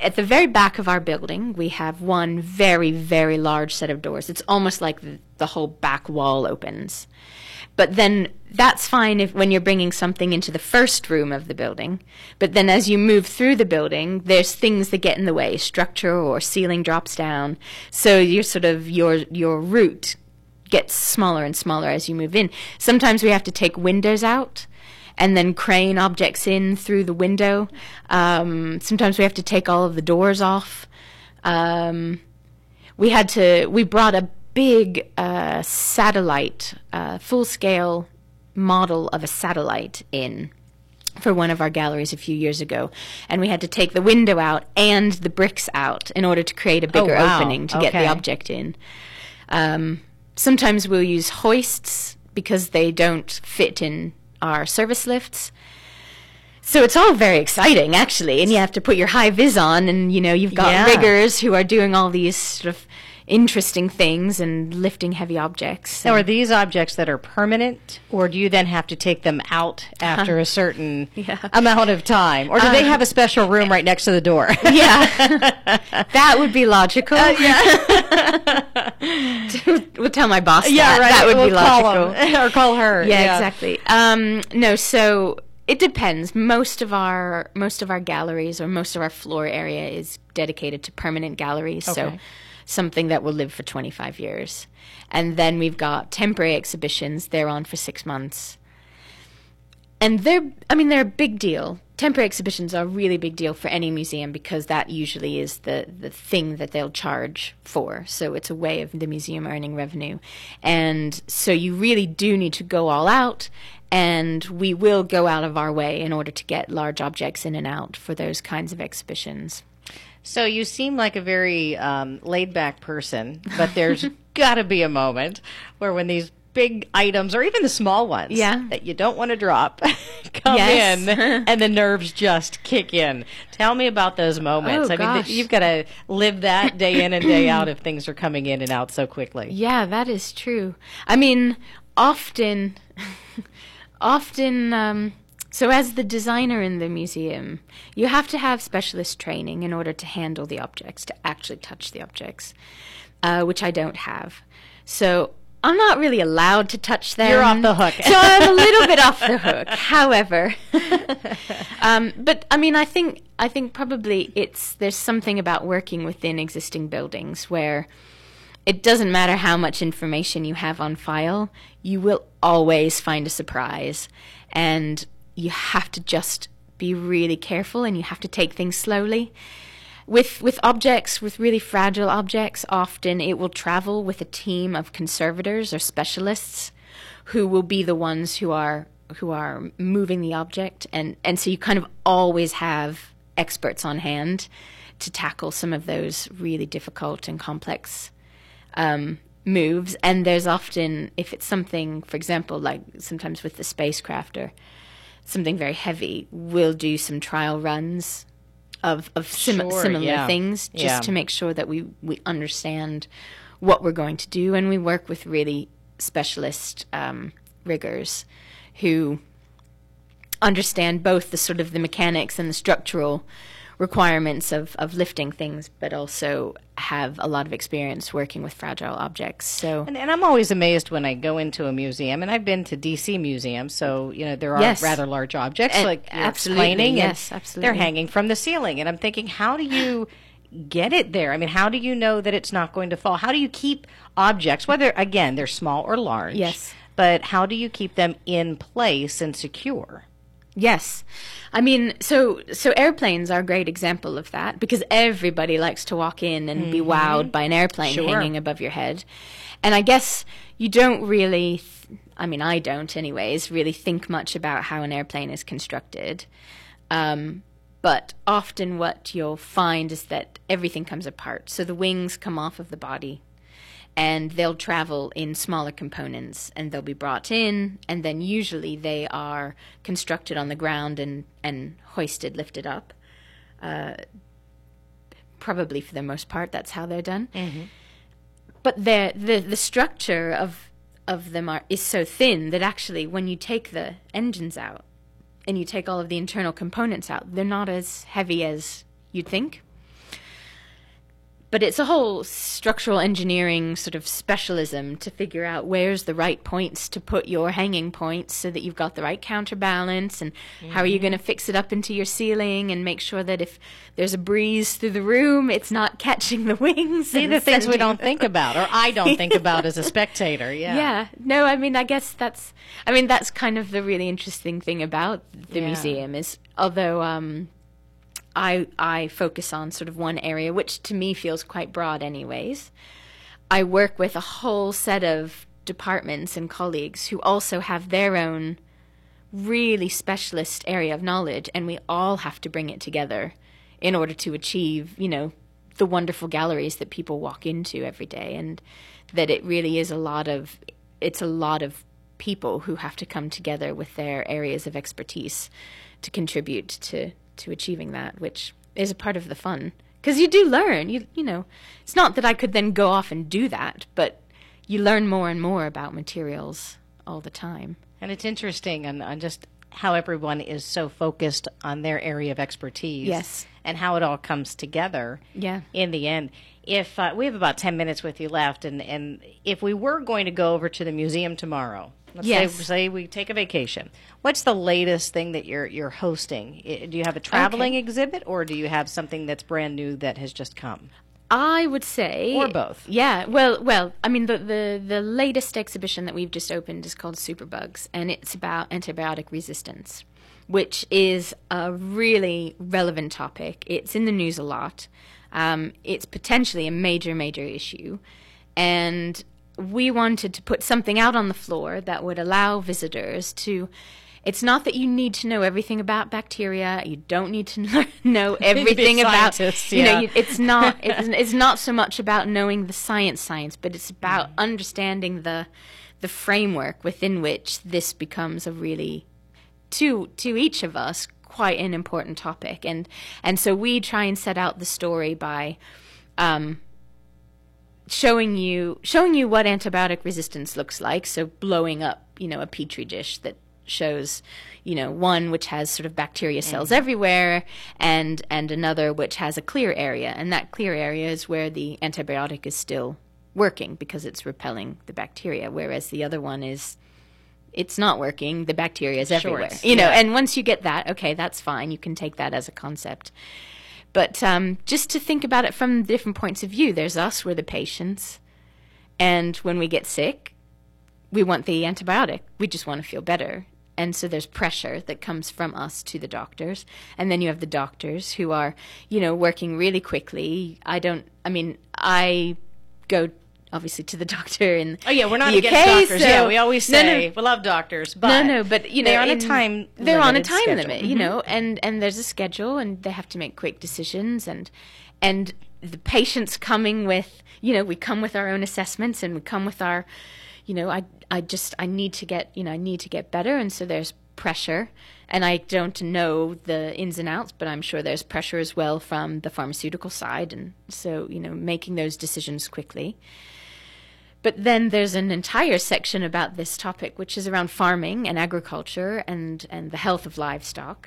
at the very back of our building, we have one very, very large set of doors. It's almost like the, the whole back wall opens. But then that's fine if when you're bringing something into the first room of the building. But then as you move through the building, there's things that get in the way. Structure or ceiling drops down. So you're sort of your your route gets smaller and smaller as you move in. Sometimes we have to take windows out and then crane objects in through the window. Um, sometimes we have to take all of the doors off. Um, we had to. We brought a big uh, satellite, uh, full-scale model of a satellite in for one of our galleries a few years ago. And we had to take the window out and the bricks out in order to create a bigger oh, wow. opening to okay. get the object in. Um, sometimes we'll use hoists because they don't fit in our service lifts. So it's all very exciting, actually. And you have to put your high vis on, and, you know, you've got yeah. riggers who are doing all these sort of interesting things and lifting heavy objects. Now, are these objects that are permanent, or do you then have to take them out after a certain Yeah. amount of time? Or do they have a special room right next to the door? Yeah, that would be logical. Uh, yeah. We'll tell my boss yeah, that. right. That would we'll be call logical. him, or call her. Yeah, exactly. Um, no, so it depends. Most of our most of our galleries or most of our floor area is dedicated to permanent galleries. So Okay. something that will live for twenty-five years. And then we've got temporary exhibitions. They're on for six months. And they're, I mean, they're a big deal. Temporary exhibitions are a really big deal for any museum because that usually is the, the thing that they'll charge for. So it's a way of the museum earning revenue. And so you really do need to go all out, and we will go out of our way in order to get large objects in and out for those kinds of exhibitions. So you seem like a very um, laid-back person, but there's got to be a moment where when these big items, or even the small ones, Yeah. that you don't want to drop, come Yes. in, and the nerves just kick in. Tell me about those moments. Oh, I mean, gosh. th- you've got to live that day in and day out if things are coming in and out so quickly. Yeah, that is true. I mean, often, often, um, so as the designer in the museum, you have to have specialist training in order to handle the objects, to actually touch the objects, uh, which I don't have. So I'm not really allowed to touch them. You're off the hook. So I'm a little bit off the hook. However, um, but I mean, I think I think probably it's there's something about working within existing buildings where it doesn't matter how much information you have on file, you will always find a surprise, and you have to just be really careful, and you have to take things slowly. With with objects, with really fragile objects, often it will travel with a team of conservators or specialists who will be the ones who are who are moving the object, and, and so you kind of always have experts on hand to tackle some of those really difficult and complex um, moves. And there's often, if it's something, for example, like sometimes with the spacecraft or something very heavy, we'll do some trial runs of, of sim- Sure, similar yeah. things just Yeah. to make sure that we, we understand what we're going to do. And we work with really specialist um, riggers who understand both the sort of the mechanics and the structural requirements of, of lifting things, but also have a lot of experience working with fragile objects. So And, and I'm always amazed when I go into a museum, and I've been to D C museums, so you know there are Yes. rather large objects, And like you're absolutely, explaining, and yes, absolutely. they're hanging from the ceiling, and I'm thinking, how do you get it there? I mean, how do you know that it's not going to fall? How do you keep objects, whether again they're small or large? Yes. But how do you keep them in place and secure? yes, I mean, so so airplanes are a great example of that because everybody likes to walk in and be wowed by an airplane Sure. hanging above your head. And I guess you don't really, th- I mean, I don't anyways, really think much about how an airplane is constructed. Um, but often what you'll find is that everything comes apart. So the wings come off of the body, and they'll travel in smaller components, and they'll be brought in, and then usually they are constructed on the ground and, and hoisted, lifted up. Uh, probably for the most part, that's how they're done. But the the the structure of of them are is so thin that actually, when you take the engines out and you take all of the internal components out, they're not as heavy as you'd think. but it's a whole structural engineering sort of specialism to figure out where's the right points to put your hanging points so that you've got the right counterbalance, and mm-hmm. how are you going to fix it up into your ceiling and make sure that if there's a breeze through the room, it's not catching the wings. See, the things we don't think about, or I don't think about as a spectator. Yeah. Yeah. No, I mean, I guess that's, I mean, that's kind of the really interesting thing about the Yeah. museum is, although, um, I I focus on sort of one area, which to me feels quite broad anyways. I work with a whole set of departments and colleagues who also have their own really specialist area of knowledge, and we all have to bring it together in order to achieve, you know, the wonderful galleries that people walk into every day, and that it really is a lot of, it's a lot of people who have to come together with their areas of expertise to contribute to to achieving that, which is a part of the fun. Because you do learn, you you know, it's not that I could then go off and do that, but you learn more and more about materials all the time. And it's interesting on, on just how everyone is so focused on their area of expertise. Yes. And how it all comes together Yeah. in the end. If uh, we have about ten minutes with you left, and, and if we were going to go over to the museum tomorrow, let's Yes. say, say we take a vacation, what's the latest thing that you're you're hosting? I- Do you have a traveling Okay. exhibit, or do you have something that's brand new that has just come? I would say, Or both. Yeah, well, well, I mean, the, the the latest exhibition that we've just opened is called Superbugs, and it's about antibiotic resistance, which is a really relevant topic. It's in the news a lot. Um, it's potentially a major, major issue, and we wanted to put something out on the floor that would allow visitors to. It's not that you need to know everything about bacteria. You don't need to know everything about. scientists, You know, yeah. you, it's not. It's, it's not so much about knowing the science, science, but it's about understanding the the framework within which this becomes a really, to to each of us, quite an important topic. And and so we try and set out the story by. Um, showing you showing you what antibiotic resistance looks like, so blowing up, you know, a petri dish that shows, you know, one which has sort of bacteria cells mm. everywhere, and and another which has a clear area, and that clear area is where the antibiotic is still working because it's repelling the bacteria, whereas the other one is it's not working, the bacteria is everywhere. Shorts, you know, yeah. and once you get that, okay, that's fine, you can take that as a concept. But um, just to think about it from different points of view, there's us, we're the patients, and when we get sick, we want the antibiotic. We just want to feel better. And so there's pressure that comes from us to the doctors. And then you have the doctors who are, you know, working really quickly. I don't, I mean, I go obviously to the doctor in Oh yeah, we're not the U K, against doctors. so- Yeah, we always No, say no. we love doctors, but no, no, but you know, they're on a in- time They're on a limited time schedule. limit, you know, and and there's a schedule, and they have to make quick decisions, and and the patients coming with, you know, we come with our own assessments, and we come with our, you know, I I just I need to get, you know, I need to get better, and so there's pressure, and I don't know the ins and outs, but I'm sure there's pressure as well from the pharmaceutical side, and so, you know, making those decisions quickly. But then there's an entire section about this topic, which is around farming and agriculture and, and the health of livestock.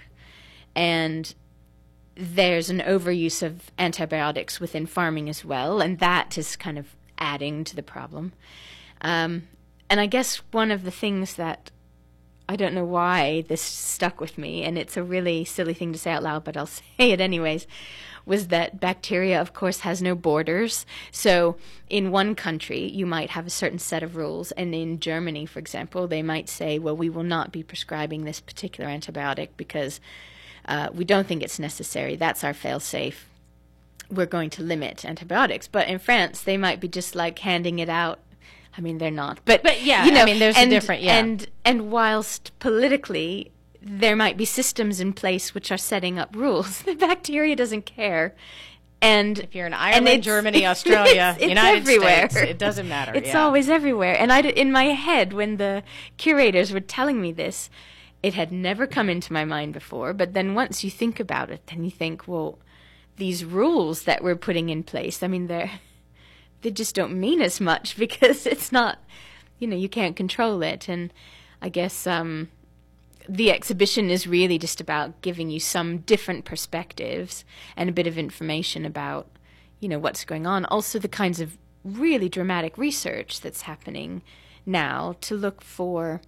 And there's an overuse of antibiotics within farming as well, and that is kind of adding to the problem. Um, and I guess one of the things that I don't know why this stuck with me, and it's a really silly thing to say out loud, but I'll say it anyways, was that bacteria, of course, has no borders. So in one country, you might have a certain set of rules, and in Germany, for example, they might say, well, we will not be prescribing this particular antibiotic because uh, we don't think it's necessary. That's our fail-safe. We're going to limit antibiotics. But in France, they might be just like handing it out. I mean, they're not. But, But, yeah, you know, I mean, there's a and, different- yeah. And, and whilst politically there might be systems in place which are setting up rules, the bacteria doesn't care. And If you're in and Ireland, it's- Germany, Australia, it's, it's United everywhere. States, it doesn't matter. It's yeah. always everywhere. And I, d- in my head, when the curators were telling me this, it had never come into my mind before. But then once you think about it, then you think, well, these rules that we're putting in place, I mean, they're they just don't mean as much because it's not, you know, you can't control it. And I guess um, the exhibition is really just about giving you some different perspectives and a bit of information about, you know, what's going on. Also the kinds of really dramatic research that's happening now to look for,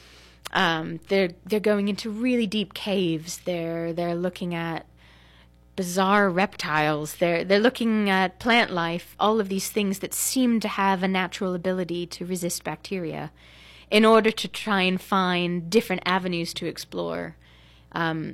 um, they're, they're going into really deep caves. They're, they're looking at bizarre reptiles. They're, they're looking at plant life, all of these things that seem to have a natural ability to resist bacteria, in order to try and find different avenues to explore, um,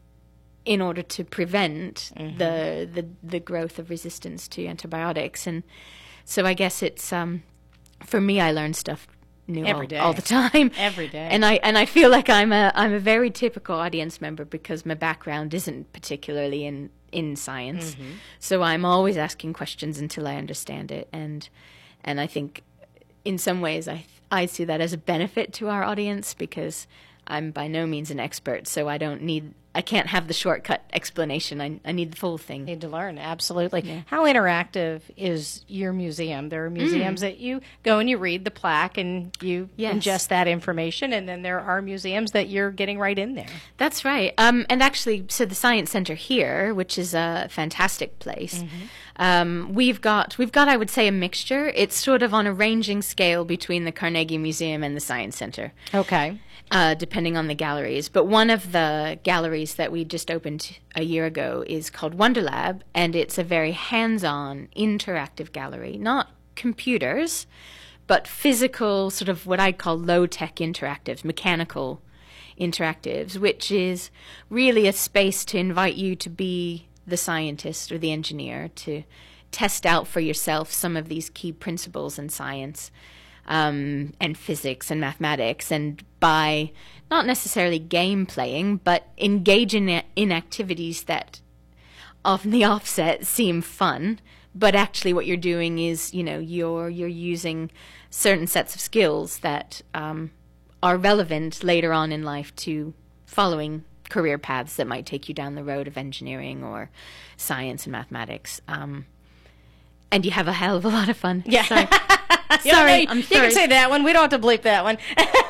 in order to prevent mm-hmm. the, the the growth of resistance to antibiotics. And so I guess it's, um, for me, I learn stuff new every all, day. all the time. Every day. And I and I feel like I'm a I'm a very typical audience member because my background isn't particularly in, in science. Mm-hmm. So I'm always asking questions until I understand it. And and I think in some ways I I see that as a benefit to our audience, because I'm by no means an expert, so I don't need, I can't have the shortcut explanation. I, I need the full thing. Need to learn, absolutely. Yeah. How interactive is your museum? There are museums mm. that you go and you read the plaque and you yes. ingest that information, and then there are museums that you're getting right in there. That's right. Um, and actually, so the Science Center here, which is a fantastic place, mm-hmm. um, we've got, we've got, I would say, a mixture. It's sort of on a ranging scale between the Carnegie Museum and the Science Center. Okay. Uh, depending on the galleries. But one of the galleries that we just opened a year ago is called Wonderlab, and it's a very hands-on, interactive gallery. Not computers, but physical, sort of what I'd call low-tech interactives, mechanical interactives, which is really a space to invite you to be the scientist or the engineer, to test out for yourself some of these key principles in science. Um, and physics and mathematics, and by not necessarily game playing, but engaging in, in activities that off the offset seem fun, but actually what you're doing is, you know, you're you're using certain sets of skills that um, are relevant later on in life to following career paths that might take you down the road of engineering or science and mathematics. Um, and you have a hell of a lot of fun. Yeah. Sorry. Sorry, you, I'm you sorry. can say that one. We don't have to bleep that one.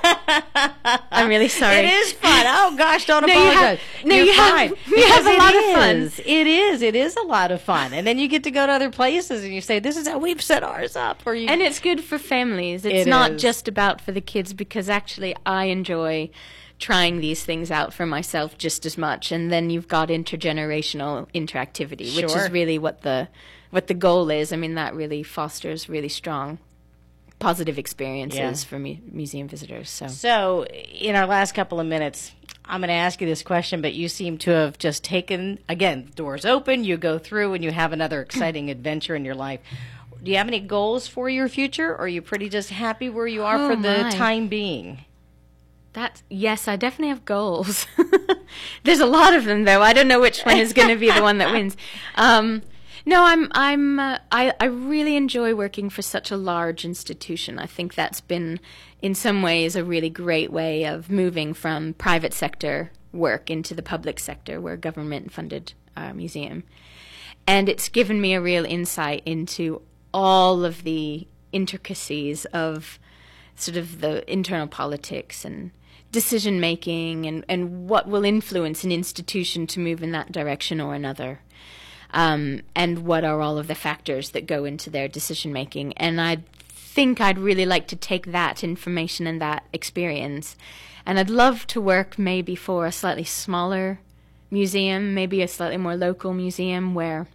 I'm really sorry. It is fun. Oh gosh, don't no, apologize. You have, no, You're you fine. have. You have a lot of fun. It is. It is a lot of fun. And then you get to go to other places and you say, "This is how we've set ours up." Or you, and it's good for families. It's it not is. just about for the kids, because actually I enjoy trying these things out for myself just as much. And then you've got intergenerational interactivity, sure. which is really what the what the goal is. I mean, that really fosters really strong positive experiences yeah. for mu- museum visitors. So. so, in our last couple of minutes, I'm going to ask you this question, but you seem to have just taken, again, doors open, you go through, and you have another exciting adventure in your life. Do you have any goals for your future, or are you pretty just happy where you are oh for the my. time being? That yes, I definitely have goals. There's a lot of them, though. I don't know which one is going to be the one that wins. Um, No, I'm. I'm. Uh, I. I really enjoy working for such a large institution. I think that's been, in some ways, a really great way of moving from private sector work into the public sector, where government-funded uh, museum, and it's given me a real insight into all of the intricacies of sort of the internal politics and decision making, and and what will influence an institution to move in that direction or another. Um, and what are all of the factors that go into their decision-making. And I think I'd really like to take that information and that experience, and I'd love to work maybe for a slightly smaller museum, maybe a slightly more local museum where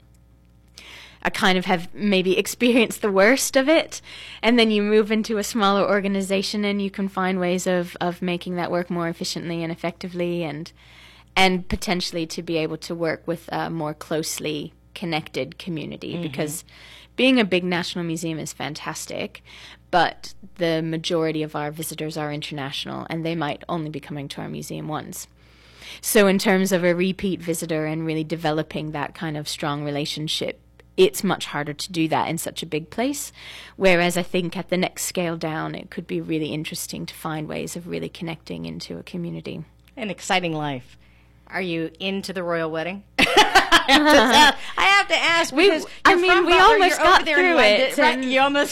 I kind of have maybe experienced the worst of it, and then you move into a smaller organization and you can find ways of, of making that work more efficiently and effectively, and and potentially to be able to work with a more closely connected community, mm-hmm. because being a big national museum is fantastic, but the majority of our visitors are international, and they might only be coming to our museum once. So in terms of a repeat visitor and really developing that kind of strong relationship, it's much harder to do that in such a big place, whereas I think at the next scale down, it could be really interesting to find ways of really connecting into a community. An exciting life. Are you into the royal wedding? I have to ask, because we, I mean, we almost got through it. Right? You almost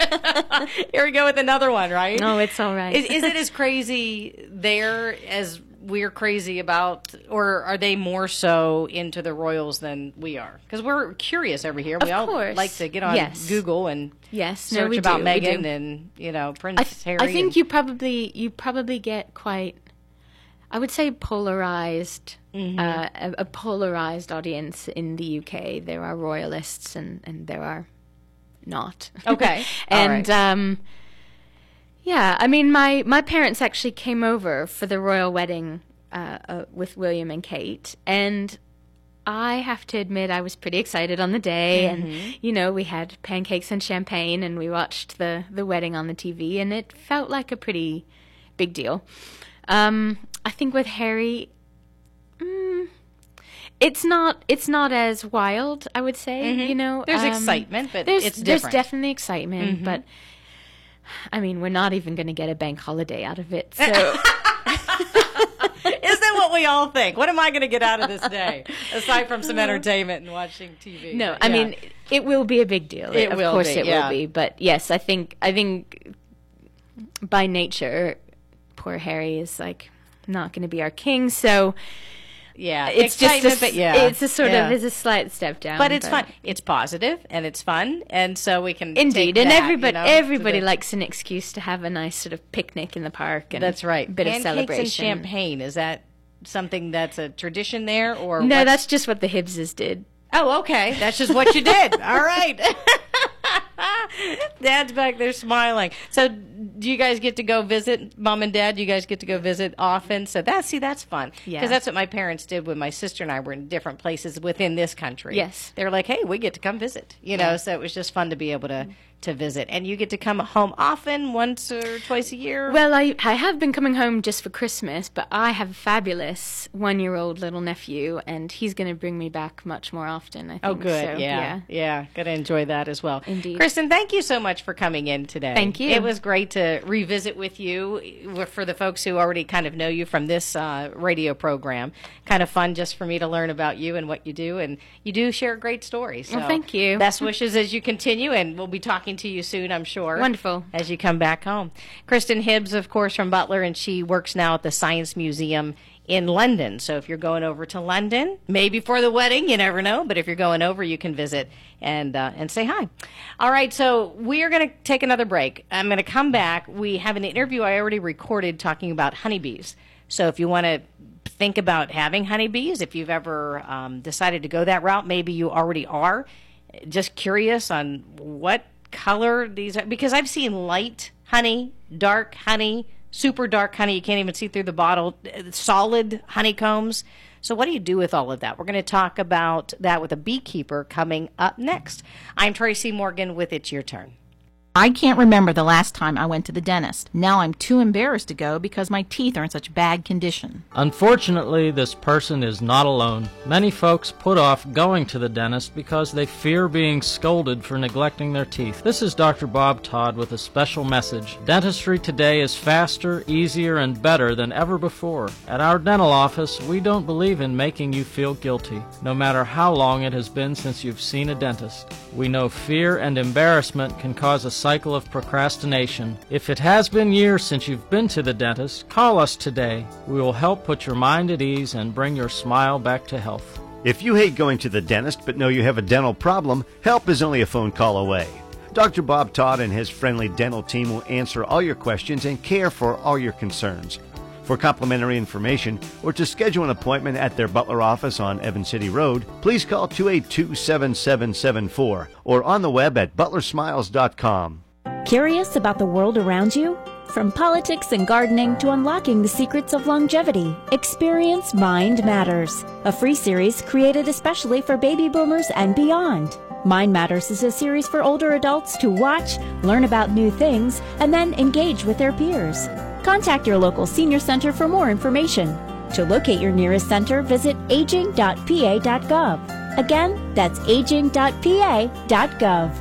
got Here we go with another one, right? No, it's all right. Is, is it as crazy there as we're crazy about, or are they more so into the royals than we are? Because we're curious over here. Of we all course. like to get on Yes. Google and Yes, no, search we about do, we Meghan do. and, you know, Prince I, th- Harry. I think and- you probably you probably get quite, I would say, polarized. Mm-hmm. Uh, a, a polarized audience in the U K. There are royalists and, and there are not. Okay. All and right. um, yeah, I mean, my my parents actually came over for the royal wedding uh, uh, with William and Kate, and I have to admit I was pretty excited on the day, Mm-hmm. and you know, we had pancakes and champagne, and we watched the the wedding on the T V, and it felt like a pretty big deal. Um, I think with Harry, mm, it's not it's not as wild, I would say. You know, There's Um, excitement, but there's it's there's different. definitely excitement, but I mean, we're not even going to get a bank holiday out of it. So Isn't that what we all think? What am I going to get out of this day, aside from some entertainment and watching T V? no, But, I yeah. mean, it will be a big deal. It of will course, be, it yeah. will be. But yes, I think I think by nature, poor Harry is like not going to be our king. So yeah, it's just a, excitement, but yeah, it's a sort yeah. of is a slight step down. But it's fun. It's positive and it's fun, and so we can Indeed, take and that, everybody you know, to everybody the- likes an excuse to have a nice sort of picnic in the park. And That's right. bit Pancakes of celebration. and champagne. Is that something that's a tradition there, or No, what's- that's just what the Hibbses did. Oh, okay. That's just what you did. All right. Dad's back there smiling. So, do you guys get to go visit Mom and Dad? Do you guys get to go visit often? So that see, that's fun. Yeah. Because that's what my parents did when my sister and I were in different places within this country. Yes. They were like, "Hey, we get to come visit." You know, so it was just fun to be able to to visit. And you get to come home often, once or twice a year. Well, I I have been coming home just for Christmas, but I have a fabulous one-year-old little nephew, and he's going to bring me back much more often, I think. Oh, good. So, yeah. Yeah. Gonna enjoy that as well. Indeed. Kristen, thank you so much for coming in today. Thank you. It was great to revisit with you for the folks who already kind of know you from this uh, radio program. Kind of fun just for me to learn about you and what you do. And you do share great stories. So Well, thank you. Best wishes as you continue, and we'll be talking to you soon, I'm sure. Wonderful. As you come back home. Kristen Hibbs, of course, from Butler, and she works now at the Science Museum in London. So if you're going over to London, maybe for the wedding, you never know, but if you're going over, you can visit and uh, and say hi. All right, so we are going to take another break. I'm going to come back. We have an interview I already recorded talking about honeybees. So if you want to think about having honeybees, if you've ever um, decided to go that route, maybe you already are, just curious on what color these are, because I've seen light honey, dark honey, super dark honey, you can't even see through the bottle, solid honeycombs. So what do you do with all of that? We're going to talk about that with a beekeeper coming up next. I'm Tracy Morgan with It's Your Turn. I can't remember the last time I went to the dentist. Now I'm too embarrassed to go because my teeth are in such bad condition. Unfortunately, this person is not alone. Many folks put off going to the dentist because they fear being scolded for neglecting their teeth. This is Doctor Bob Todd with a special message. Dentistry today is faster, easier, and better than ever before. At our dental office, we don't believe in making you feel guilty, no matter how long it has been since you've seen a dentist. We know fear and embarrassment can cause a cycle of procrastination. If it has been years since you've been to the dentist, call us today. We will help put your mind at ease and bring your smile back to health. If you hate going to the dentist but know you have a dental problem, help is only a phone call away. Doctor Bob Todd and his friendly dental team will answer all your questions and care for all your concerns. For complimentary information or to schedule an appointment at their Butler office on Evans City Road, please call two eight two, seven seven seven four or on the web at butler smiles dot com. Curious about the world around you? From politics and gardening to unlocking the secrets of longevity, experience Mind Matters, a free series created especially for baby boomers and beyond. Mind Matters is a series for older adults to watch, learn about new things, and then engage with their peers. Contact your local senior center for more information. To locate your nearest center, visit aging dot p a dot gov. Again, that's aging dot p a dot gov.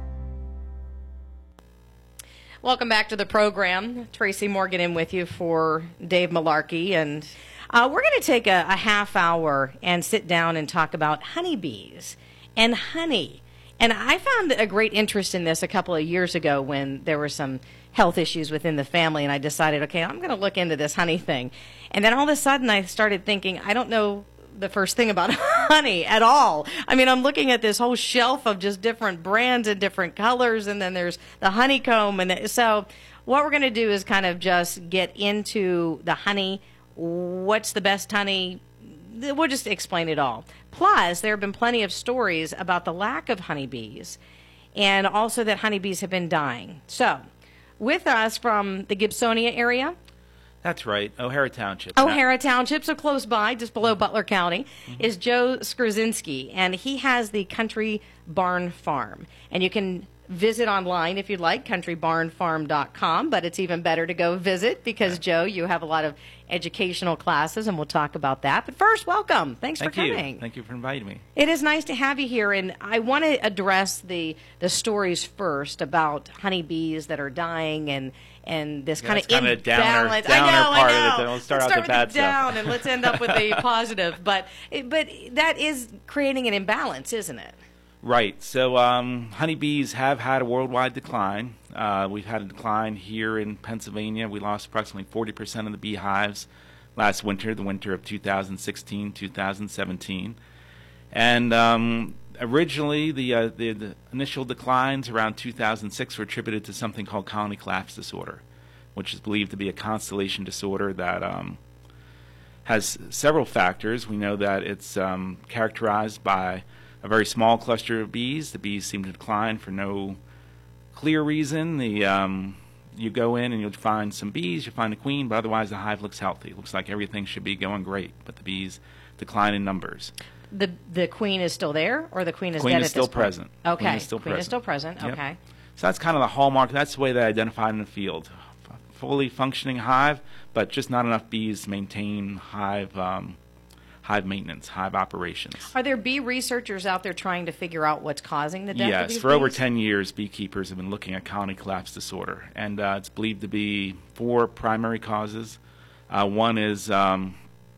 Welcome back to the program. Tracy Morgan in with you for Dave Malarkey. And uh, we're going to take a, a half hour and sit down and talk about honeybees and honey. And I found a great interest in this a couple of years ago when there were some health issues within the family, and I decided, okay, I'm going to look into this honey thing. And then all of a sudden I started thinking, I don't know the first thing about honey at all. I mean, I'm looking at this whole shelf of just different brands and different colors, and then there's the honeycomb. And the, so what we're going to do is kind of just get into the honey. What's the best honey? We'll just explain it all. Plus, there have been plenty of stories about the lack of honeybees, and also that honeybees have been dying. So, with us from the Gibsonia area. That's right, O'Hara Township. O'Hara Township, so close by, just below Butler County, Mm-hmm. is Joe Skrzyński, and he has the Country Barn Farm. And you can visit online if you'd like, country barn farm dot com, but it's even better to go visit because, right. Joe, you have a lot of educational classes, and we'll talk about that. But first, welcome. Thanks Thank for coming. You. Thank you for inviting me. It is nice to have you here, and I want to address the, the stories first about honeybees that are dying and and this yeah, kind of imbalance. Downer, downer I know, part I know. Of it. We'll start let's out start the bad with the down, stuff. and let's end up with the positive. But but that is creating an imbalance, isn't it? Right. So um, honeybees have had a worldwide decline. Uh, we've had a decline here in Pennsylvania. We lost approximately forty percent of the beehives last winter, the winter of two thousand sixteen, two thousand seventeen. And um, originally, the, uh, the, the initial declines around two thousand six were attributed to something called colony collapse disorder, which is believed to be a constellation disorder that um, has several factors. We know that it's um, characterized by a very small cluster of bees. The bees seem to decline for no clear reason. The um, you go in and you'll find some bees, you find a queen, but otherwise the hive looks healthy. It looks like everything should be going great, but the bees decline in numbers. The the queen is still there, or the queen is queen dead is at still this point? present. Okay, queen is still queen present. is still present. Yep. Okay. So that's kind of the hallmark. That's the way they identify in the field. F- fully functioning hive, but just not enough bees to maintain hive um, hive maintenance, hive operations. Are there bee researchers out there trying to figure out what's causing the death yes, of these for over bees? ten years, beekeepers have been looking at colony collapse disorder, and uh, it's believed to be four primary causes. Uh, one is um,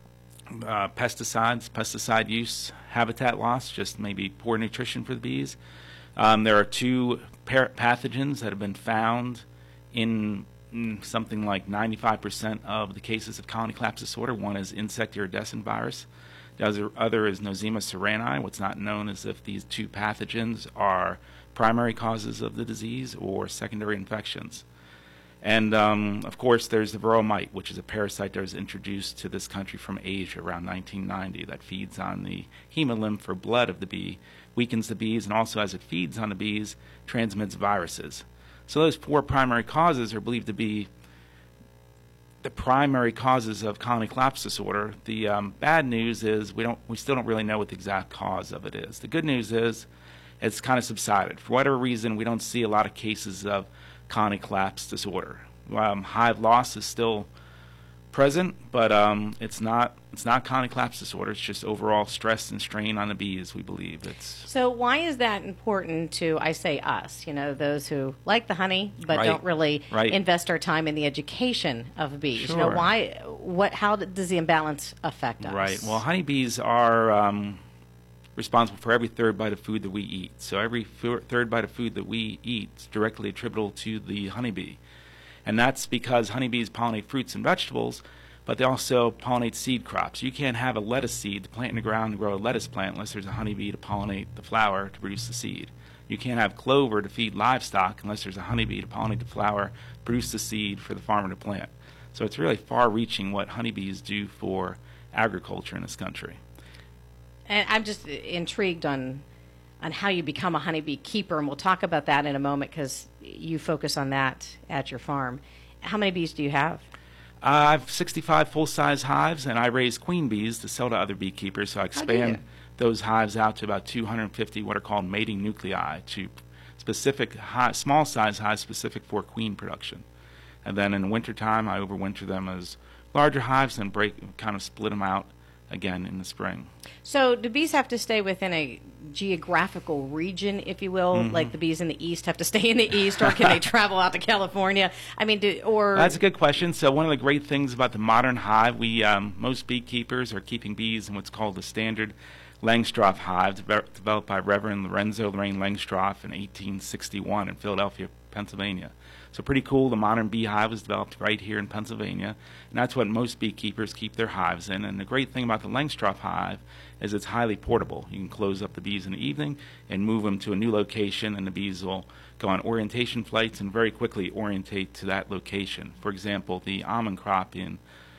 uh, pesticides, pesticide use, habitat loss, just maybe poor nutrition for the bees. Um, there are two par- pathogens that have been found in mm, something like ninety-five percent of the cases of colony collapse disorder. One is insect iridescent virus. The other, other is Nosema ceranae. What's not known is if these two pathogens are primary causes of the disease or secondary infections. And, um, of course, there's the varroa mite, which is a parasite that was introduced to this country from Asia around nineteen ninety that feeds on the hemolymph or blood of the bee, weakens the bees, and also as it feeds on the bees, transmits viruses. So those four primary causes are believed to be the primary causes of colony collapse disorder. The um, bad news is we don't, we still don't really know what the exact cause of it is. The good news is it's kind of subsided. For whatever reason, we don't see a lot of cases of colony collapse disorder. Um, hive loss is still present, but um, it's not it's not colony collapse disorder. It's just overall stress and strain on the bees, we believe. It's So why is that important to, I say us, you know, those who like the honey but Right. don't really Right. invest our time in the education of bees? You know, Sure. why, what, how does the imbalance affect us? right. Well, honeybees are um, responsible for every third bite of food that we eat. So every f- third bite of food that we eat is directly attributable to the honeybee. And that's because honeybees pollinate fruits and vegetables, but they also pollinate seed crops. You can't have a lettuce seed to plant in the ground and grow a lettuce plant unless there's a honeybee to pollinate the flower to produce the seed. You can't have clover to feed livestock unless there's a honeybee to pollinate the flower, produce the seed for the farmer to plant. So it's really far-reaching what honeybees do for agriculture in this country. And I'm just intrigued on on how you become a honeybee keeper, and we'll talk about that in a moment because you focus on that at your farm. How many bees do you have? Uh, I have sixty-five full-size hives, and I raise queen bees to sell to other beekeepers, so I How do you? expand those hives out to about two hundred fifty what are called mating nuclei, to specific hi- small-size hives specific for queen production. And then in the wintertime, I overwinter them as larger hives and break, kind of split them out again in the spring. So do bees have to stay within a geographical region, if you will? Mhm. Like the bees in the east have to stay in the east, or can they travel out to California? I mean, do, or That's a good question. So one of the great things about the modern hive, we um, most beekeepers are keeping bees in what's called the standard Langstroth hive, de- developed by Reverend Lorenzo Lorraine Langstroth in eighteen sixty-one in Philadelphia, Pennsylvania. So pretty cool. The modern beehive was developed right here in Pennsylvania, and that's what most beekeepers keep their hives in. And the great thing about the Langstroth hive is it's highly portable. You can close up the bees in the evening and move them to a new location, and the bees will go on orientation flights and very quickly orientate to that location. For example, the almond crop in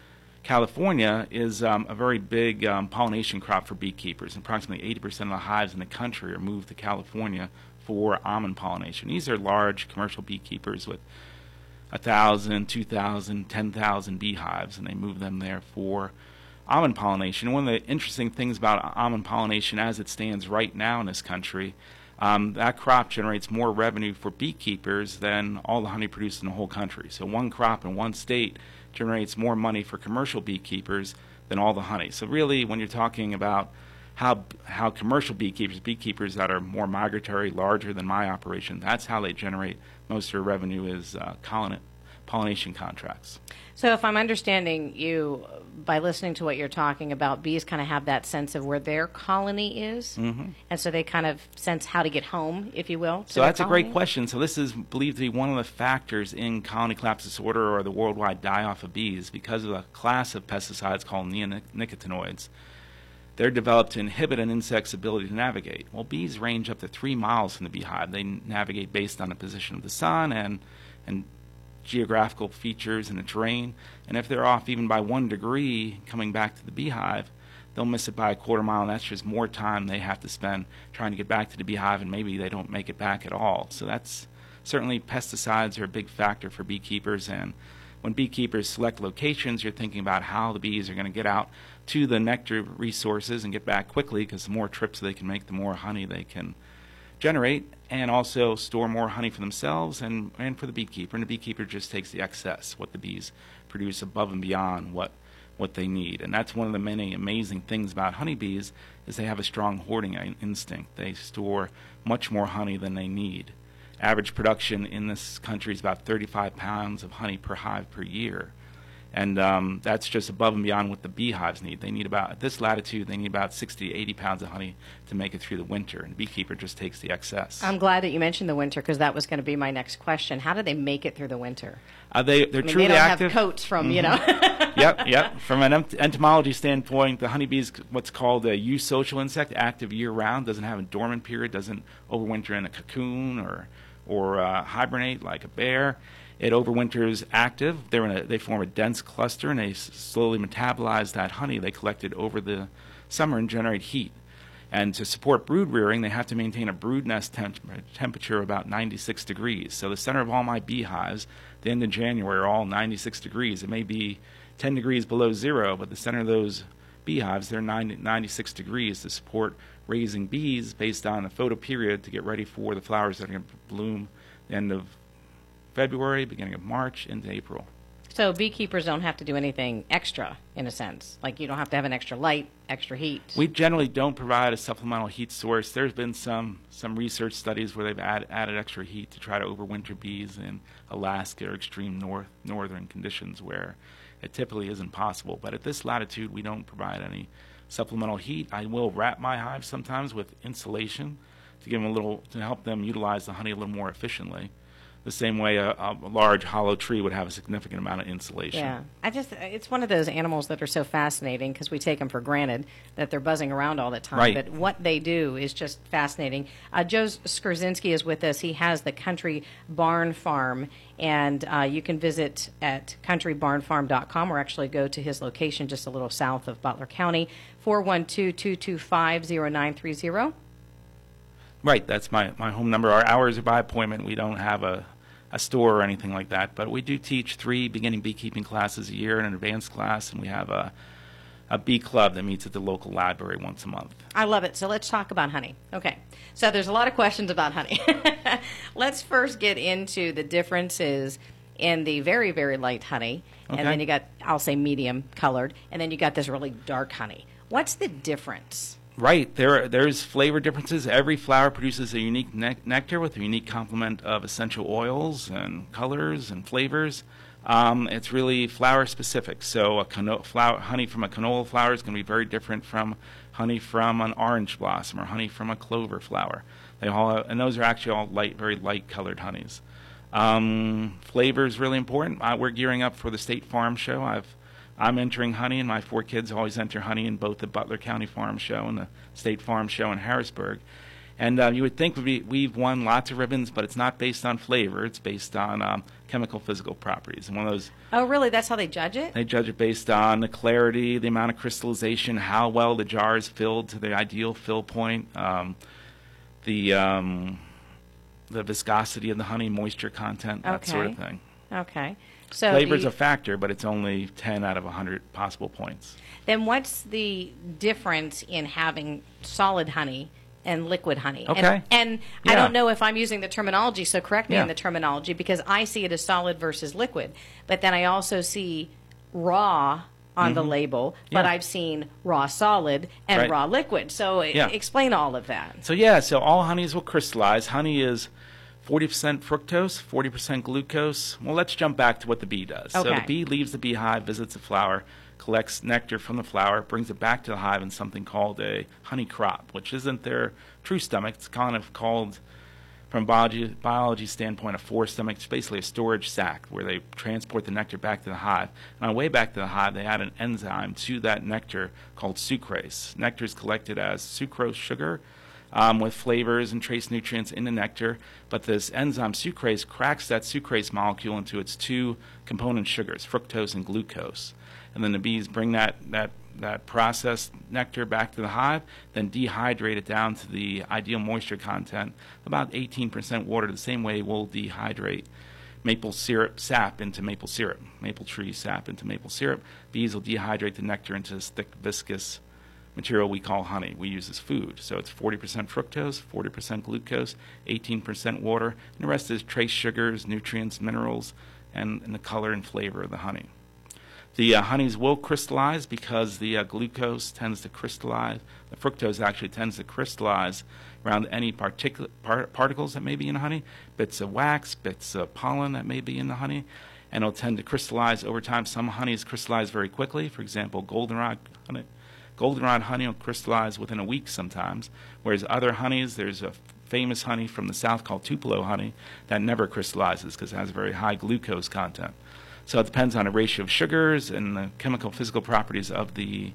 California is um, a very big um, pollination crop for beekeepers. Approximately eighty percent of the hives in the country are moved to California for almond pollination. These are large commercial beekeepers with one thousand, two thousand, ten thousand beehives, and they move them there for almond pollination. And one of the interesting things about almond pollination as it stands right now in this country, um, that crop generates more revenue for beekeepers than all the honey produced in the whole country. So one crop in one state generates more money for commercial beekeepers than all the honey. So really, when you're talking about how how commercial beekeepers, beekeepers that are more migratory, larger than my operation, that's how they generate most of their revenue is uh, colon- pollination contracts. So if I'm understanding you, by listening to what you're talking about, bees kind of have that sense of where their colony is, mm-hmm. and so they kind of sense how to get home, if you will. So that's colony? a great question. So this is believed to be one of the factors in colony collapse disorder or the worldwide die-off of bees because of a class of pesticides called neonicotinoids. They're developed to inhibit an insect's ability to navigate. Well, bees range up to three miles from the beehive. They navigate based on the position of the sun and and geographical features and the terrain. And if they're off even by one degree coming back to the beehive, they'll miss it by a quarter mile, and that's just more time they have to spend trying to get back to the beehive, and maybe they don't make it back at all. So that's certainly pesticides are a big factor for beekeepers. And when beekeepers select locations, you're thinking about how the bees are going to get out to the nectar resources and get back quickly, because the more trips they can make, the more honey they can generate, and also store more honey for themselves and, and for the beekeeper. And the beekeeper just takes the excess, what the bees produce above and beyond what, what they need. And that's one of the many amazing things about honeybees is they have a strong hoarding instinct. They store much more honey than they need. Average production in this country is about thirty-five pounds of honey per hive per year. And um, that's just above and beyond what the beehives need. They need about, at this latitude, they need about sixty to eighty pounds of honey to make it through the winter, and the beekeeper just takes the excess. I'm glad that you mentioned the winter, because that was going to be my next question. How do they make it through the winter? Uh, they, they're I mean, truly they don't active. have coats from, mm-hmm. you know. Yep, yep. From an ent- entomology standpoint, the honeybee is what's called a eusocial insect, active year-round, doesn't have a dormant period, doesn't overwinter in a cocoon or, or uh, hibernate like a bear. It overwinters active. They're in a, they form a dense cluster, and they s- slowly metabolize that honey they collected over the summer and generate heat. And to support brood rearing, they have to maintain a brood nest temp- temperature of about ninety-six degrees. So the center of all my beehives, at the end of January, are all ninety-six degrees. It may be ten degrees below zero, but the center of those beehives, they're ninety, ninety-six degrees to support raising bees based on a photoperiod to get ready for the flowers that are going to bloom the end of February, beginning of March, into April. So beekeepers don't have to do anything extra, in a sense. Like, you don't have to have an extra light, extra heat. We generally don't provide a supplemental heat source. There's been some some research studies where they've add, added extra heat to try to overwinter bees in Alaska or extreme north northern conditions where it typically isn't possible. But at this latitude, we don't provide any supplemental heat. I will wrap my hives sometimes with insulation to give them a little, to help them utilize the honey a little more efficiently. The same way a, a large hollow tree would have a significant amount of insulation. Yeah, I just, it's one of those animals that are so fascinating because we take them for granted that they're buzzing around all the time. Right. But what they do is just fascinating. Uh, Joe Skurzinski is with us. He has the Country Barn Farm, and uh, you can visit at country barn farm dot com or actually go to his location just a little south of Butler County, four one two, two two five, zero nine three zero. Right, that's my, my home number. Our hours are by appointment. We don't have a, a store or anything like that, but we do teach three beginning beekeeping classes a year and an advanced class, and we have a, a bee club that meets at the local library once a month. I love it. So let's talk about honey. Okay, so there's a lot of questions about honey. Let's first get into the differences in the very, very light honey, Okay. and then you got, I'll say medium colored, and then you got this really dark honey. What's the difference? Right. There, there's flavor differences. Every flower produces a unique ne- nectar with a unique complement of essential oils and colors and flavors. Um, it's really flower specific. So a cano- flower, honey from a canola flower is going to be very different from honey from an orange blossom or honey from a clover flower. They all, and those are actually all light, very light colored honeys. Um, flavor is really important. Uh, we're gearing up for the State Farm Show. I've, I'm entering honey, and my four kids always enter honey in both the Butler County Farm Show and the State Farm Show in Harrisburg. And uh, you would think we, we've won lots of ribbons, but it's not based on flavor. It's based on um, chemical physical properties. And one of those. Oh, really? That's how they judge it? They judge it based on the clarity, the amount of crystallization, how well the jar is filled to the ideal fill point, um, the um, the viscosity of the honey, moisture content, that Okay. sort of thing. Okay. So Flavor is do you- a factor, but it's only ten out of one hundred possible points. Then what's the difference in having solid honey and liquid honey? Okay. And, and I Yeah. don't know if I'm using the terminology, so correct me Yeah. in the terminology, because I see it as solid versus liquid. But then I also see raw on the Mhm. label, but Yeah. I've seen raw solid and Right. raw liquid. So e- Yeah. explain all of that. So yeah, so all honeys will crystallize. Honey is forty percent fructose, forty percent glucose. Well, let's jump back to what the bee does. So Okay. the bee leaves the beehive, visits the flower, collects nectar from the flower, brings it back to the hive in something called a honey crop, which isn't their true stomach. It's kind of called, from biology, biology standpoint, a forestomach. It's basically a storage sac where they transport the nectar back to the hive. And on the way back to the hive, they add an enzyme to that nectar called sucrase. Nectar is collected as sucrose sugar um, with flavors and trace nutrients in the nectar, but this enzyme sucrase cracks that sucrase molecule into its two component sugars, fructose and glucose. And then the bees bring that, that, that processed nectar back to the hive, then dehydrate it down to the ideal moisture content, about eighteen percent water, the same way we'll dehydrate maple syrup sap into maple syrup, maple tree sap into maple syrup. Bees will dehydrate the nectar into this thick, viscous material we call honey. We use as food. So it's forty percent fructose, forty percent glucose, eighteen percent water, and the rest is trace sugars, nutrients, minerals, and, and the color and flavor of the honey. The uh, honeys will crystallize because the uh, glucose tends to crystallize. The fructose actually tends to crystallize around any particu- par- particles that may be in the honey, bits of wax, bits of pollen that may be in the honey, and it'll tend to crystallize over time. Some honeys crystallize very quickly. For example, goldenrod honey. Goldenrod honey will crystallize within a week sometimes, whereas other honeys, there's a famous honey from the south called Tupelo honey that never crystallizes because it has a very high glucose content. So it depends on the ratio of sugars and the chemical physical properties of the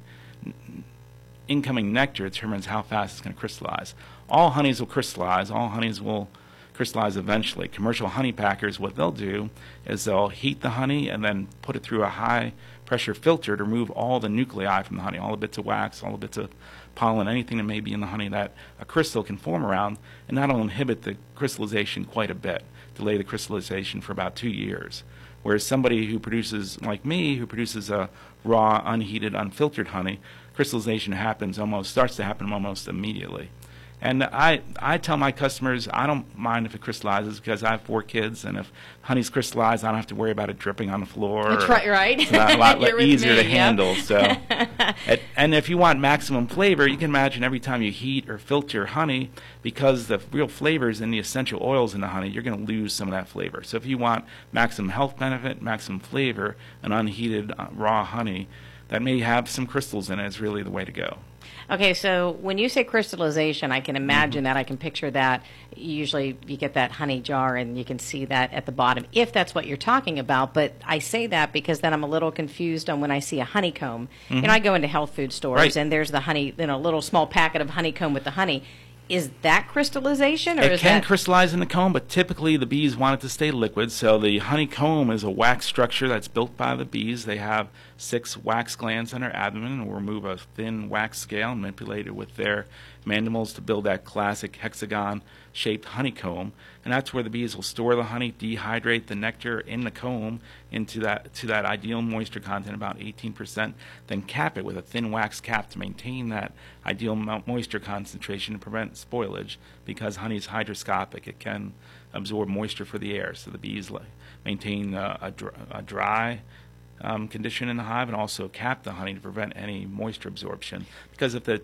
incoming nectar determines how fast it's going to crystallize. All honeys will crystallize. All honeys will crystallize eventually. Commercial honey packers, what they'll do is they'll heat the honey and then put it through a high pressure filter to remove all the nuclei from the honey, all the bits of wax, all the bits of pollen, anything that may be in the honey that a crystal can form around, and that'll inhibit the crystallization quite a bit, delay the crystallization for about two years. Whereas somebody who produces, like me, who produces a raw, unheated, unfiltered honey, crystallization happens almost, starts to happen almost immediately. And I, I tell my customers I don't mind if it crystallizes because I have four kids, and if honey's crystallized, I don't have to worry about it dripping on the floor. That's right, right. It's a lot You're with easier me, to yeah. handle. So, it, and if you want maximum flavor, you can imagine every time you heat or filter honey, because the real flavor is in the essential oils in the honey, you're going to lose some of that flavor. So if you want maximum health benefit, maximum flavor, an unheated uh, raw honey that may have some crystals in it is really the way to go. Okay, so when you say crystallization, I can imagine that. I can picture that. Usually you get that honey jar and you can see that at the bottom, if that's what you're talking about. But I say that because then I'm a little confused on when I see a honeycomb. Mhm. You know, I go into health food stores Right. and there's the honey, you know, little small packet of honeycomb with the honey. Is that crystallization, or It is can that crystallize in the comb, but typically the bees want it to stay liquid. So the honeycomb is a wax structure that's built by the bees. They have six wax glands on their abdomen and will remove a thin wax scale and manipulate it with their mandibles to build that classic hexagon-shaped honeycomb. And that's where the bees will store the honey, dehydrate the nectar in the comb into that to that ideal moisture content, about eighteen percent, then cap it with a thin wax cap to maintain that ideal mo- moisture concentration and prevent spoilage, because honey is hydroscopic. It can absorb moisture for the air, so the bees li- maintain uh, a, dr- a dry um, condition in the hive and also cap the honey to prevent any moisture absorption. Because if the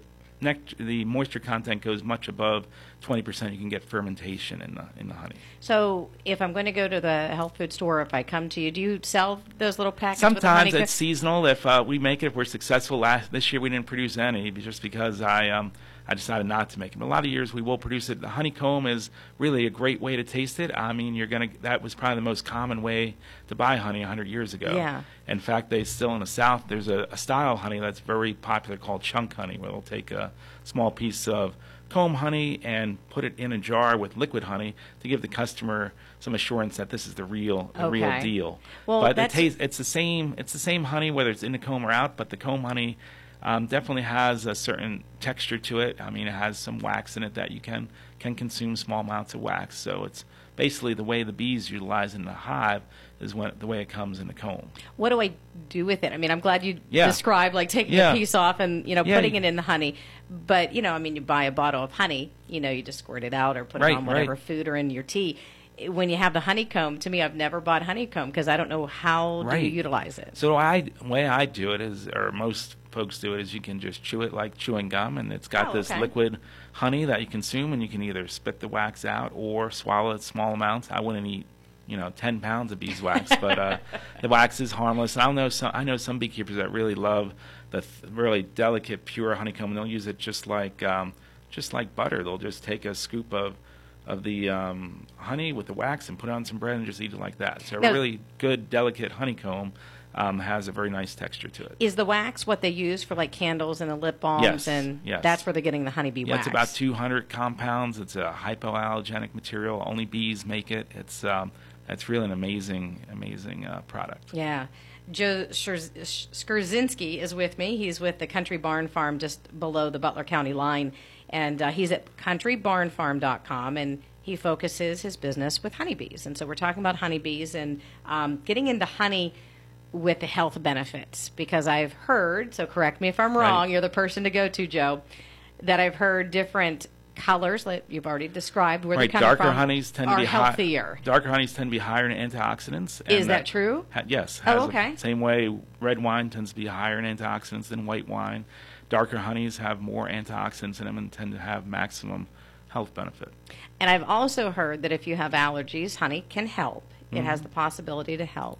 nect- the moisture content goes much above twenty percent, you can get fermentation in the in the honey. So if I'm going to go to the health food store, if I come to you, do you sell those little packets? with the Sometimes honey it's seasonal. If uh, we make it, if we're successful. Last this year we didn't produce any, just because I um, I decided not to make it. But a lot of years we will produce it. The honeycomb is really a great way to taste it. I mean, you're gonna that was probably the most common way to buy honey one hundred years ago. Yeah. In fact, they still in the South there's a, a style of honey that's very popular called chunk honey, where they'll take a small piece of comb honey and put it in a jar with liquid honey to give the customer some assurance that this is the real the real Okay. deal. Well, but the that's- taste it's the same it's the same honey whether it's in the comb or out, but the comb honey um, definitely has a certain texture to it. I mean, it has some wax in it that you can can consume small amounts of wax. So it's basically the way the bees utilize in the hive is when, the way it comes in the comb. What do I do with it? I mean, I'm glad you Yeah. described like taking Yeah. a piece off and, you know, Yeah, putting you- it in the honey. But, you know, I mean, you buy a bottle of honey, you know, you just squirt it out or put Right, it on whatever right. food or in your tea. When you have the honeycomb, to me, I've never bought honeycomb because I don't know how do Right. you utilize it. So I, the way I do it is, or most folks do it, is you can just chew it like chewing gum, and it's got Oh, this okay. liquid honey that you consume, and you can either spit the wax out or swallow it small amounts. I wouldn't eat, you know, ten pounds of beeswax, but uh, the wax is harmless. And I know some, I know some beekeepers that really love the th- really delicate, pure honeycomb, and they'll use it just like um, just like butter. They'll just take a scoop of of the um, honey with the wax and put it on some bread and just eat it like that. So Now- a really good, delicate honeycomb um, has a very nice texture to it. Is the wax what they use for like candles and the lip balms? Yes, And yes. that's where they're getting the honeybee Yeah, wax. it's about two hundred compounds. It's a hypoallergenic material. Only bees make it. It's um, it's really an amazing, amazing uh, product. Yeah. Joe Scherz- Skurzinski is with me. He's with the Country Barn Farm just below the Butler County line. And uh, he's at country barn farm dot com, and he focuses his business with honeybees. And so we're talking about honeybees and um, getting into honey with the health benefits. Because I've heard, so correct me if I'm wrong, Right. you're the person to go to, Joe, that I've heard different colors, like you've already described where Right, they're coming darker from, honeys tend are to be hi- healthier. Darker honeys tend to be higher in antioxidants. and Is that true? Ha- yes. Oh, has a- okay. same way red wine tends to be higher in antioxidants than white wine. Darker honeys have more antioxidants in them and tend to have maximum health benefit. And I've also heard that if you have allergies, honey can help. It Mm-hmm. has the possibility to help.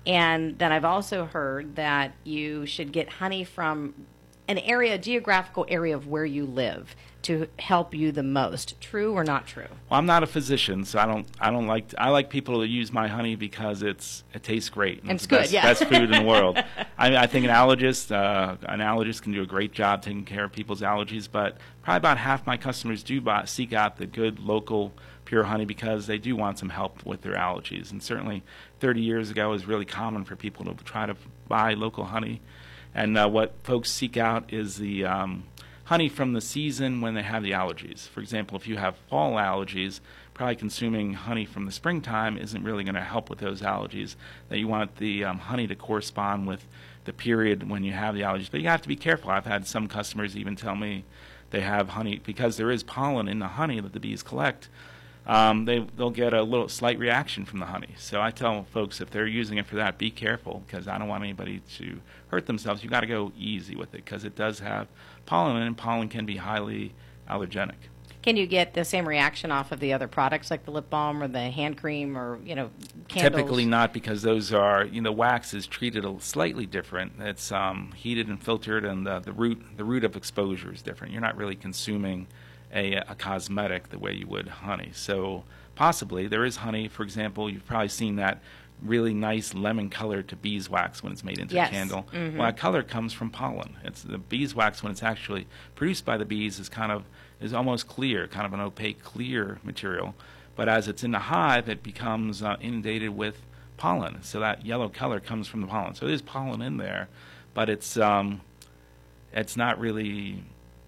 And then I've also heard that you should get honey from an area, a geographical area of where you live to help you the most. True or not true? Well, I'm not a physician, so I don't. I don't like. I like people to use my honey because it's it tastes great and It's the good, best, yeah. best food in the world. I, I think an allergist, uh, an allergist can do a great job taking care of people's allergies. But probably about half my customers do buy, seek out the good local pure honey because they do want some help with their allergies. And certainly, thirty years ago, it was really common for people to try to buy local honey. And uh, what folks seek out is the um, honey from the season when they have the allergies. For example, if you have fall allergies, probably consuming honey from the springtime isn't really going to help with those allergies. That you want the um, honey to correspond with the period when you have the allergies. But you have to be careful. I've had some customers even tell me they have honey, because there is pollen in the honey that the bees collect, um, they, they'll get a little slight reaction from the honey. So I tell folks, if they're using it for that, be careful, because I don't want anybody to hurt themselves. You've got to go easy with it, because it does have pollen in it, and pollen can be highly allergenic. Can you get the same reaction off of the other products like the lip balm or the hand cream or, you know, candles? Typically not, because those are, you know, wax is treated a slightly different. It's um, heated and filtered, and the, the root the root of exposure is different. You're not really consuming a, a cosmetic the way you would honey. So possibly there is honey. For example, you've probably seen that really nice lemon color to beeswax when it's made into Yes. a candle. Mhm. Well, that color comes from pollen. It's the beeswax, when it's actually produced by the bees, is kind of is almost clear, kind of an opaque clear material. But as it's in the hive, it becomes uh, inundated with pollen. So that yellow color comes from the pollen. So there's pollen in there, but it's um, it's not really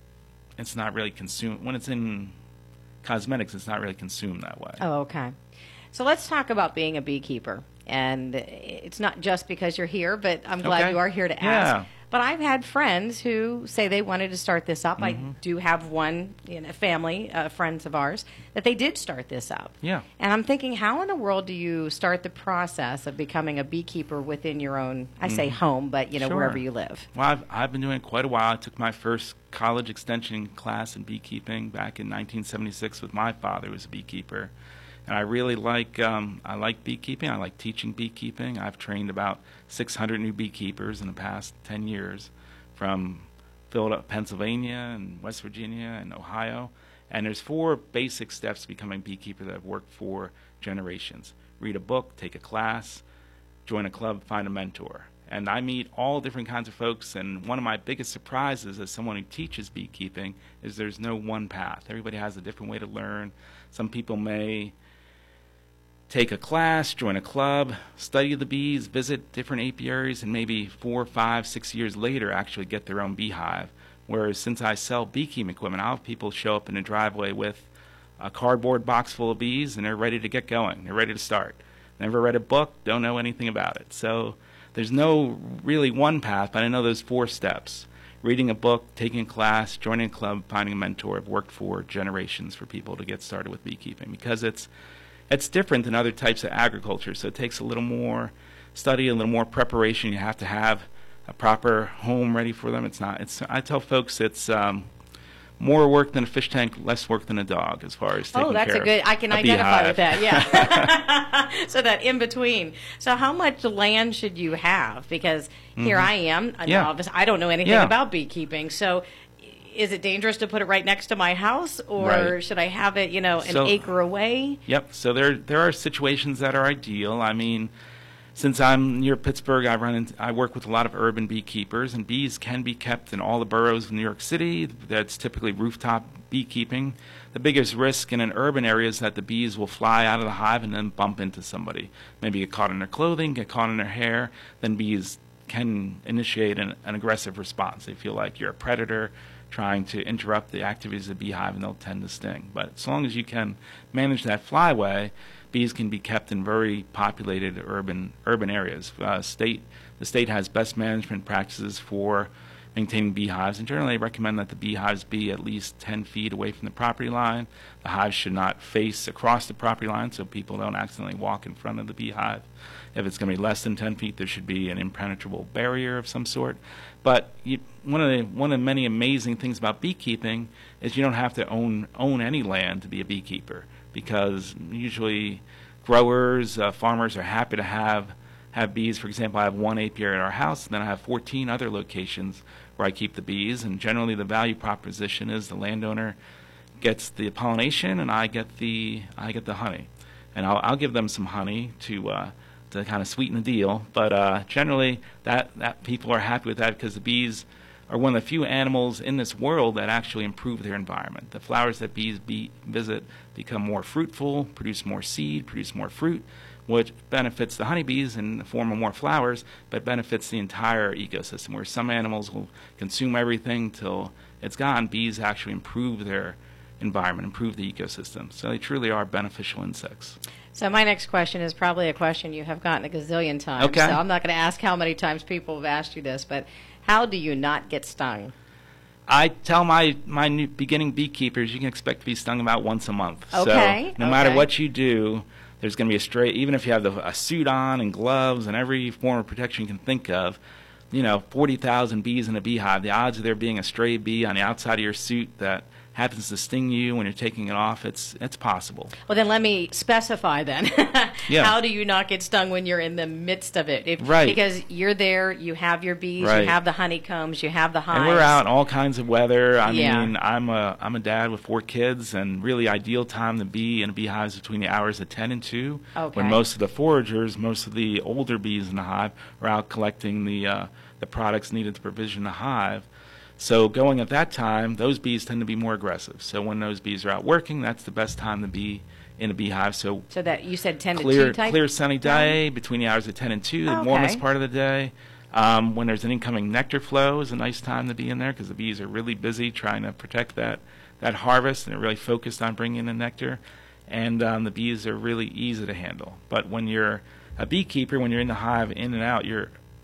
it's not really consumed when it's in cosmetics. It's not really consumed that way. Oh, okay. So let's talk about being a beekeeper. And it's not just because you're here, but I'm glad Okay. you are here to Yeah. ask. But I've had friends who say they wanted to start this up. Mm-hmm. I do have one in a family, uh, friends of ours, that they did start this up. Yeah. And I'm thinking, how in the world do you start the process of becoming a beekeeper within your own, I say Mhm. home, but, you know, Sure. wherever you live? Well, I've, I've been doing it quite a while. I took my first college extension class in beekeeping back in nineteen seventy-six with my father, who was a beekeeper. And I really like um, I like beekeeping. I like teaching beekeeping. I've trained about six hundred new beekeepers in the past ten years from Philadelphia, Pennsylvania and West Virginia and Ohio. And there's four basic steps to becoming a beekeeper that have worked for generations. Read a book, take a class, join a club, find a mentor. And I meet all different kinds of folks, and one of my biggest surprises as someone who teaches beekeeping is there's no one path. Everybody has a different way to learn. Some people may take a class, join a club, study the bees, visit different apiaries, and maybe four, five, six years later actually get their own beehive. Whereas since I sell beekeeping equipment, I'll have people show up in a driveway with a cardboard box full of bees, and they're ready to get going. They're ready to start. Never read a book, don't know anything about it. So there's no really one path, but I know those four steps. Reading a book, taking a class, joining a club, finding a mentor have worked for generations for people to get started with beekeeping, because it's it's different than other types of agriculture. So it takes a little more study, a little more preparation. You have to have a proper home ready for them. It's not. It's. I tell folks it's um, more work than a fish tank, less work than a dog, as far as taking Oh, that's care a good. of I can a identify beehive. with that. Yeah. So that in between. So how much land should you have? Because here Mhm. I am, a Yeah. novice. I don't know anything Yeah. about beekeeping. So is it dangerous to put it right next to my house, or Right. should I have it, you know, an So- acre away? Yep. So there there are situations that are ideal. I mean, since I'm near Pittsburgh, I run into, I work with a lot of urban beekeepers, and bees can be kept in all the boroughs of New York City. That's typically rooftop beekeeping. The biggest risk in an urban area is that the bees will fly out of the hive and then bump into somebody. Maybe get caught in their clothing, get caught in their hair. Then bees can initiate an, an aggressive response. They feel like you're a predator trying to interrupt the activities of the beehive, and they'll tend to sting. But as long as you can manage that flyway, bees can be kept in very populated urban urban areas. Uh, state the state has best management practices for maintaining beehives, and generally recommend that the beehives be at least ten feet away from the property line. The hives should not face across the property line so people don't accidentally walk in front of the beehive. If it's going to be less than ten feet, there should be an impenetrable barrier of some sort. But you, one of the one of the many amazing things about beekeeping is you don't have to own own any land to be a beekeeper, because usually growers, uh, farmers are happy to have have bees. For example, I have one apiary at our house, and then I have fourteen other locations where I keep the bees. And generally, the value proposition is the landowner gets the pollination, and I get the I get the honey, and I'll, I'll give them some honey to. Uh, to kind of sweeten the deal, but uh, generally that, that people are happy with that, because the bees are one of the few animals in this world that actually improve their environment. The flowers that bees be, visit become more fruitful, produce more seed, produce more fruit, which benefits the honeybees in the form of more flowers, but benefits the entire ecosystem. Where some animals will consume everything till it's gone, bees actually improve their environment, improve the ecosystem. So they truly are beneficial insects. So my next question is probably a question you have gotten a gazillion times. Okay. So I'm not going to ask how many times people have asked you this, but how do you not get stung? I tell my, my new beginning beekeepers you can expect to be stung about once a month. Okay, So no matter okay. what you do, there's going to be a stray, even if you have the, a suit on and gloves and every form of protection you can think of, you know, forty thousand bees in a beehive, the odds of there being a stray bee on the outside of your suit that happens to sting you when you're taking it off, it's it's possible. Well, then let me specify then. Yeah. How do you not get stung when you're in the midst of it? If, Right. Because you're there, you have your bees, Right. you have the honeycombs, you have the hives. And we're out in all kinds of weather. I Yeah. mean, I'm a I'm a dad with four kids, and really ideal time to be in a beehive is between the hours of ten and two, Okay. when most of the foragers, most of the older bees in the hive, are out collecting the uh, the products needed to provision the hive. So going at that time, those bees tend to be more aggressive. So when those bees are out working, that's the best time to be in a beehive. So So that you said ten clear, to two type? clear sunny day between the hours of ten and two, the Okay. warmest part of the day. Um, when there's an incoming nectar flow is a nice time to be in there, because the bees are really busy trying to protect that, that harvest, and they're really focused on bringing in the nectar. And um, the bees are really easy to handle. But when you're a beekeeper, when you're in the hive, in and out, you're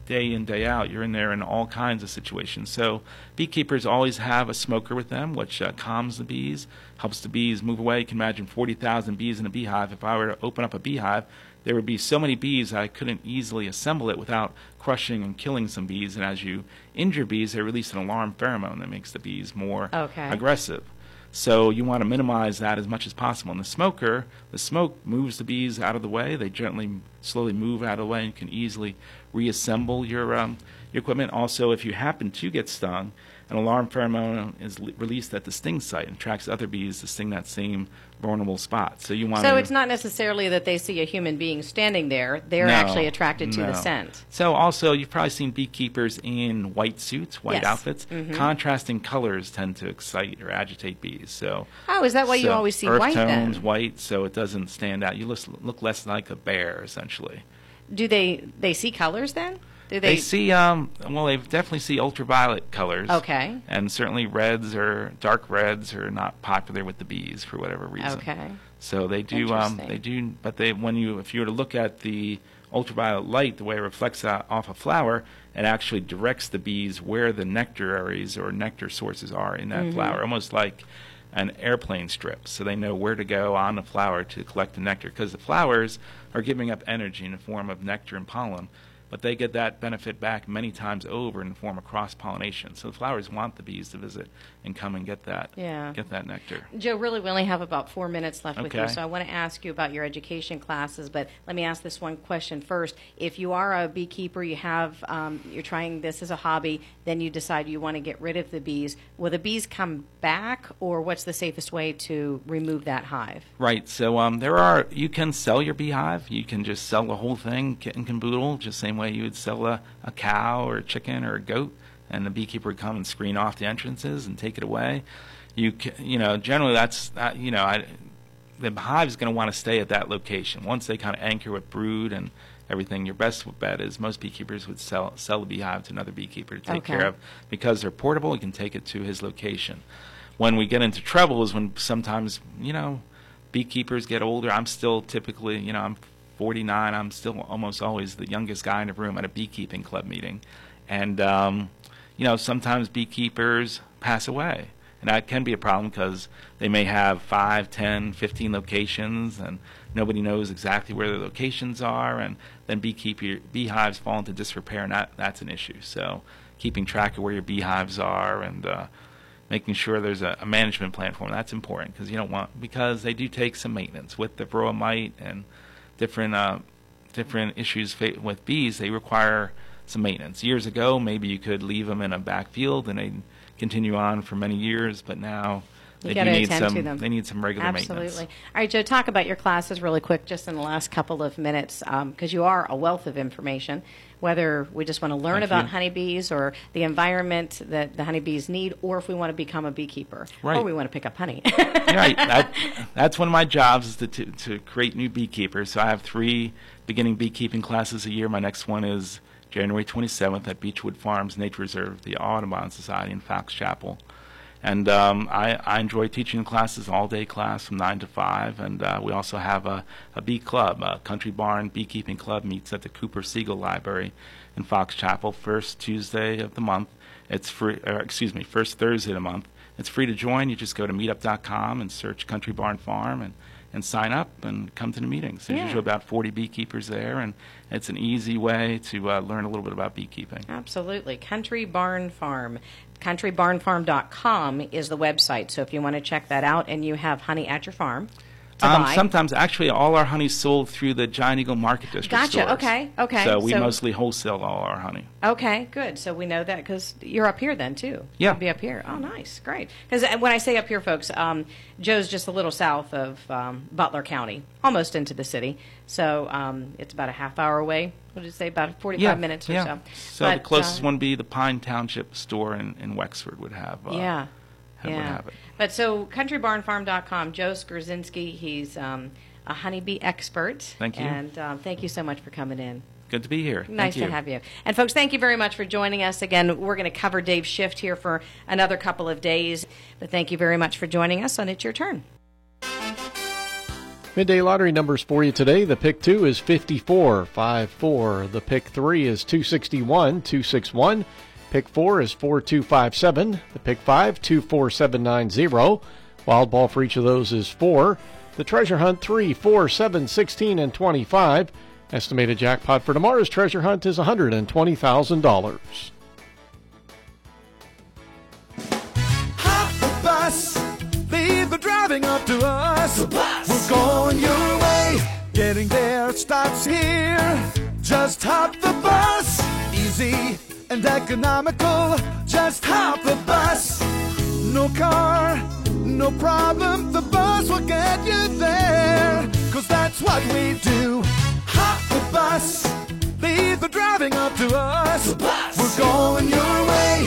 day in, day out. You're in there in all kinds of situations. So beekeepers always have a smoker with them, which uh, calms the bees, helps the bees move away. You can imagine forty thousand bees in a beehive. If I were to open up a beehive, there would be so many bees that I couldn't easily assemble it without crushing and killing some bees. And as you injure bees, they release an alarm pheromone that makes the bees more Okay. aggressive. So you want to minimize that as much as possible. And the smoker, the smoke moves the bees out of the way. They gently, slowly move out of the way, and you can easily reassemble your um, your equipment. Also, if you happen to get stung, an alarm pheromone is le- released at the sting site and attracts other bees to sting that same vulnerable spot. So you want So to, it's not necessarily that they see a human being standing there. They're No, actually attracted to no. the scent. So also, you've probably seen beekeepers in white suits, white Yes. outfits. Mhm. Contrasting colors tend to excite or agitate bees. So Oh, is that why you so always see earth white then? tones, white, so it doesn't stand out. You look, look less like a bear, essentially. Do they they see colors then? Do They, they, see, um, well, they definitely see ultraviolet colors. Okay. And certainly reds or dark reds are not popular with the bees for whatever reason. Okay. So they do, um, Interesting. they do, but they, when you, if you were to look at the ultraviolet light, the way it reflects out off a flower, it actually directs the bees where the nectaries or nectar sources are in that Mhm. flower, almost like an airplane strip. So they know where to go on the flower to collect the nectar, because the flowers are giving up energy in the form of nectar and pollen. But they get that benefit back many times over in the form of cross-pollination. So the flowers want the bees to visit and come and get that, Yeah. get that nectar. Joe, really, we only have about four minutes left with you, Okay. so I want to ask you about your education classes. But let me ask this one question first: if you are a beekeeper, you have um, you're trying this as a hobby, then you decide you want to get rid of the bees. Will the bees come back, or what's the safest way to remove that hive? Right. So um, there are, you can sell your beehive. You can just sell the whole thing, kit and caboodle, just same way you would sell a, a cow or a chicken or a goat, and the beekeeper would come and screen off the entrances and take it away. You ca you know, generally that's, uh, you know, I, the hive is going to want to stay at that location. Once they kind of anchor with brood and everything, your best bet is most beekeepers would sell sell the beehive to another beekeeper to take Okay. care of, because they're portable. You can take it to his location. When we get into trouble is when sometimes, you know, beekeepers get older. I'm still typically, you know, I'm forty-nine. I'm still almost always the youngest guy in the room at a beekeeping club meeting. And, um, you know, sometimes beekeepers pass away. And that can be a problem because they may have five, ten, fifteen locations, and nobody knows exactly where their locations are. And then beekeeper, beehives fall into disrepair, and that, that's an issue. So keeping track of where your beehives are and uh, making sure there's a, a management plan for them, that's important, because you don't want, because they do take some maintenance with the varroa mite and different uh, different issues fa with bees. They require some maintenance. Years ago, maybe you could leave them in a backfield and they'd continue on for many years, but now You they got do to need attend some. to them. They need some regular Absolutely. maintenance. All right, Joe, talk about your classes really quick, just in the last couple of minutes, because you are a wealth of information. Whether we just want to learn Thank about you. honeybees or the environment that the honeybees need, or if we want to become a beekeeper, Right. or we want to pick up honey. Right. That, that's one of my jobs, is to, to to create new beekeepers. So I have three beginning beekeeping classes a year. My next one is January twenty-seventh at Beechwood Farms Nature Reserve, the Audubon Society in Fox Chapel. And um, I, I enjoy teaching classes, all-day class from nine to five. And uh, we also have a, a bee club. A Country Barn Beekeeping Club meets at the Cooper Siegel Library in Fox Chapel, first Tuesday of the month. It's free, or excuse me, first Thursday of the month. It's free to join. You just go to meetup dot com and search Country Barn Farm and, and sign up and come to the meetings. There's Yeah. usually about forty beekeepers there, and it's an easy way to uh, learn a little bit about beekeeping. Absolutely. Country Barn Farm. country barn farm dot com is the website. So if you want to check that out and you have honey at your farm to Um, buy. sometimes, actually, all our honey's sold through the Giant Eagle Market District Gotcha. stores. Okay. Okay. So we So- mostly wholesale all our honey. Okay, good. So we know that because you're up here then, too. Yeah. You'll be up here. Oh, nice. Great. Because when I say up here, folks, um, Joe's just a little south of um, Butler County, almost into the city. So um, it's about a half hour away. What did you say? About forty-five Yeah, minutes or yeah. so. So But, the closest uh, one would be the Pine Township store in, in Wexford would have. Uh, Yeah. have, would yeah. have it. But so country barn farm dot com, Joe Skorzinski, he's um, a honeybee expert. Thank you. And um, thank you so much for coming in. Good to be here. Nice Thank you. to have you. And folks, thank you very much for joining us. Again, we're going to cover Dave's shift here for another couple of days. But thank you very much for joining us on It's Your Turn. Midday Lottery numbers for you today. The pick two is fifty-four five four. The pick three is two sixty-one two sixty-one. Pick four is four two five seven. The pick five, two four seven nine zero. Wild ball for each of those is four. The treasure hunt, three, four, seven, sixteen, and twenty-five. Estimated jackpot for tomorrow's treasure hunt is one hundred twenty thousand dollars. Hop the bus, leave the driving up to us. The bus. We're going your way, getting there starts here. Just hop the bus, easy and economical. Just hop the bus, no car, no problem. The bus will get you there, 'cause that's what we do. Hop the bus, leave the driving up to us. The bus. We're going your way.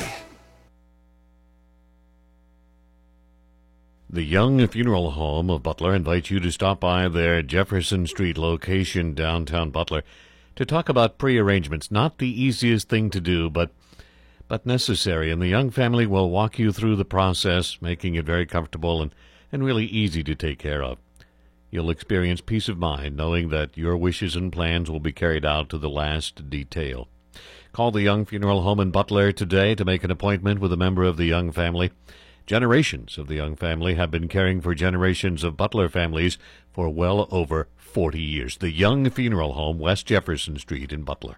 The Young Funeral Home of Butler invites you to stop by their Jefferson Street location downtown Butler to talk about pre-arrangements. Not the easiest thing to do, but but necessary. And the Young family will walk you through the process, making it very comfortable and, and really easy to take care of. You'll experience peace of mind knowing that your wishes and plans will be carried out to the last detail. Call the Young Funeral Home in Butler today to make an appointment with a member of the Young family. Generations of the Young family have been caring for generations of Butler families for well over forty years. The Young Funeral Home, West Jefferson Street in Butler.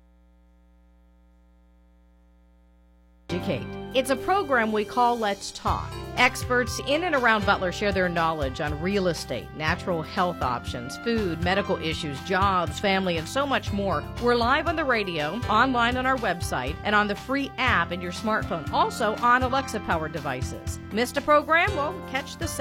Educate. It's a program we call Let's Talk. Experts in and around Butler share their knowledge on real estate, natural health options, food, medical issues, jobs, family, and so much more. We're live on the radio, online on our website, and on the free app in your smartphone, also on Alexa-powered devices. Missed a program? Well, catch the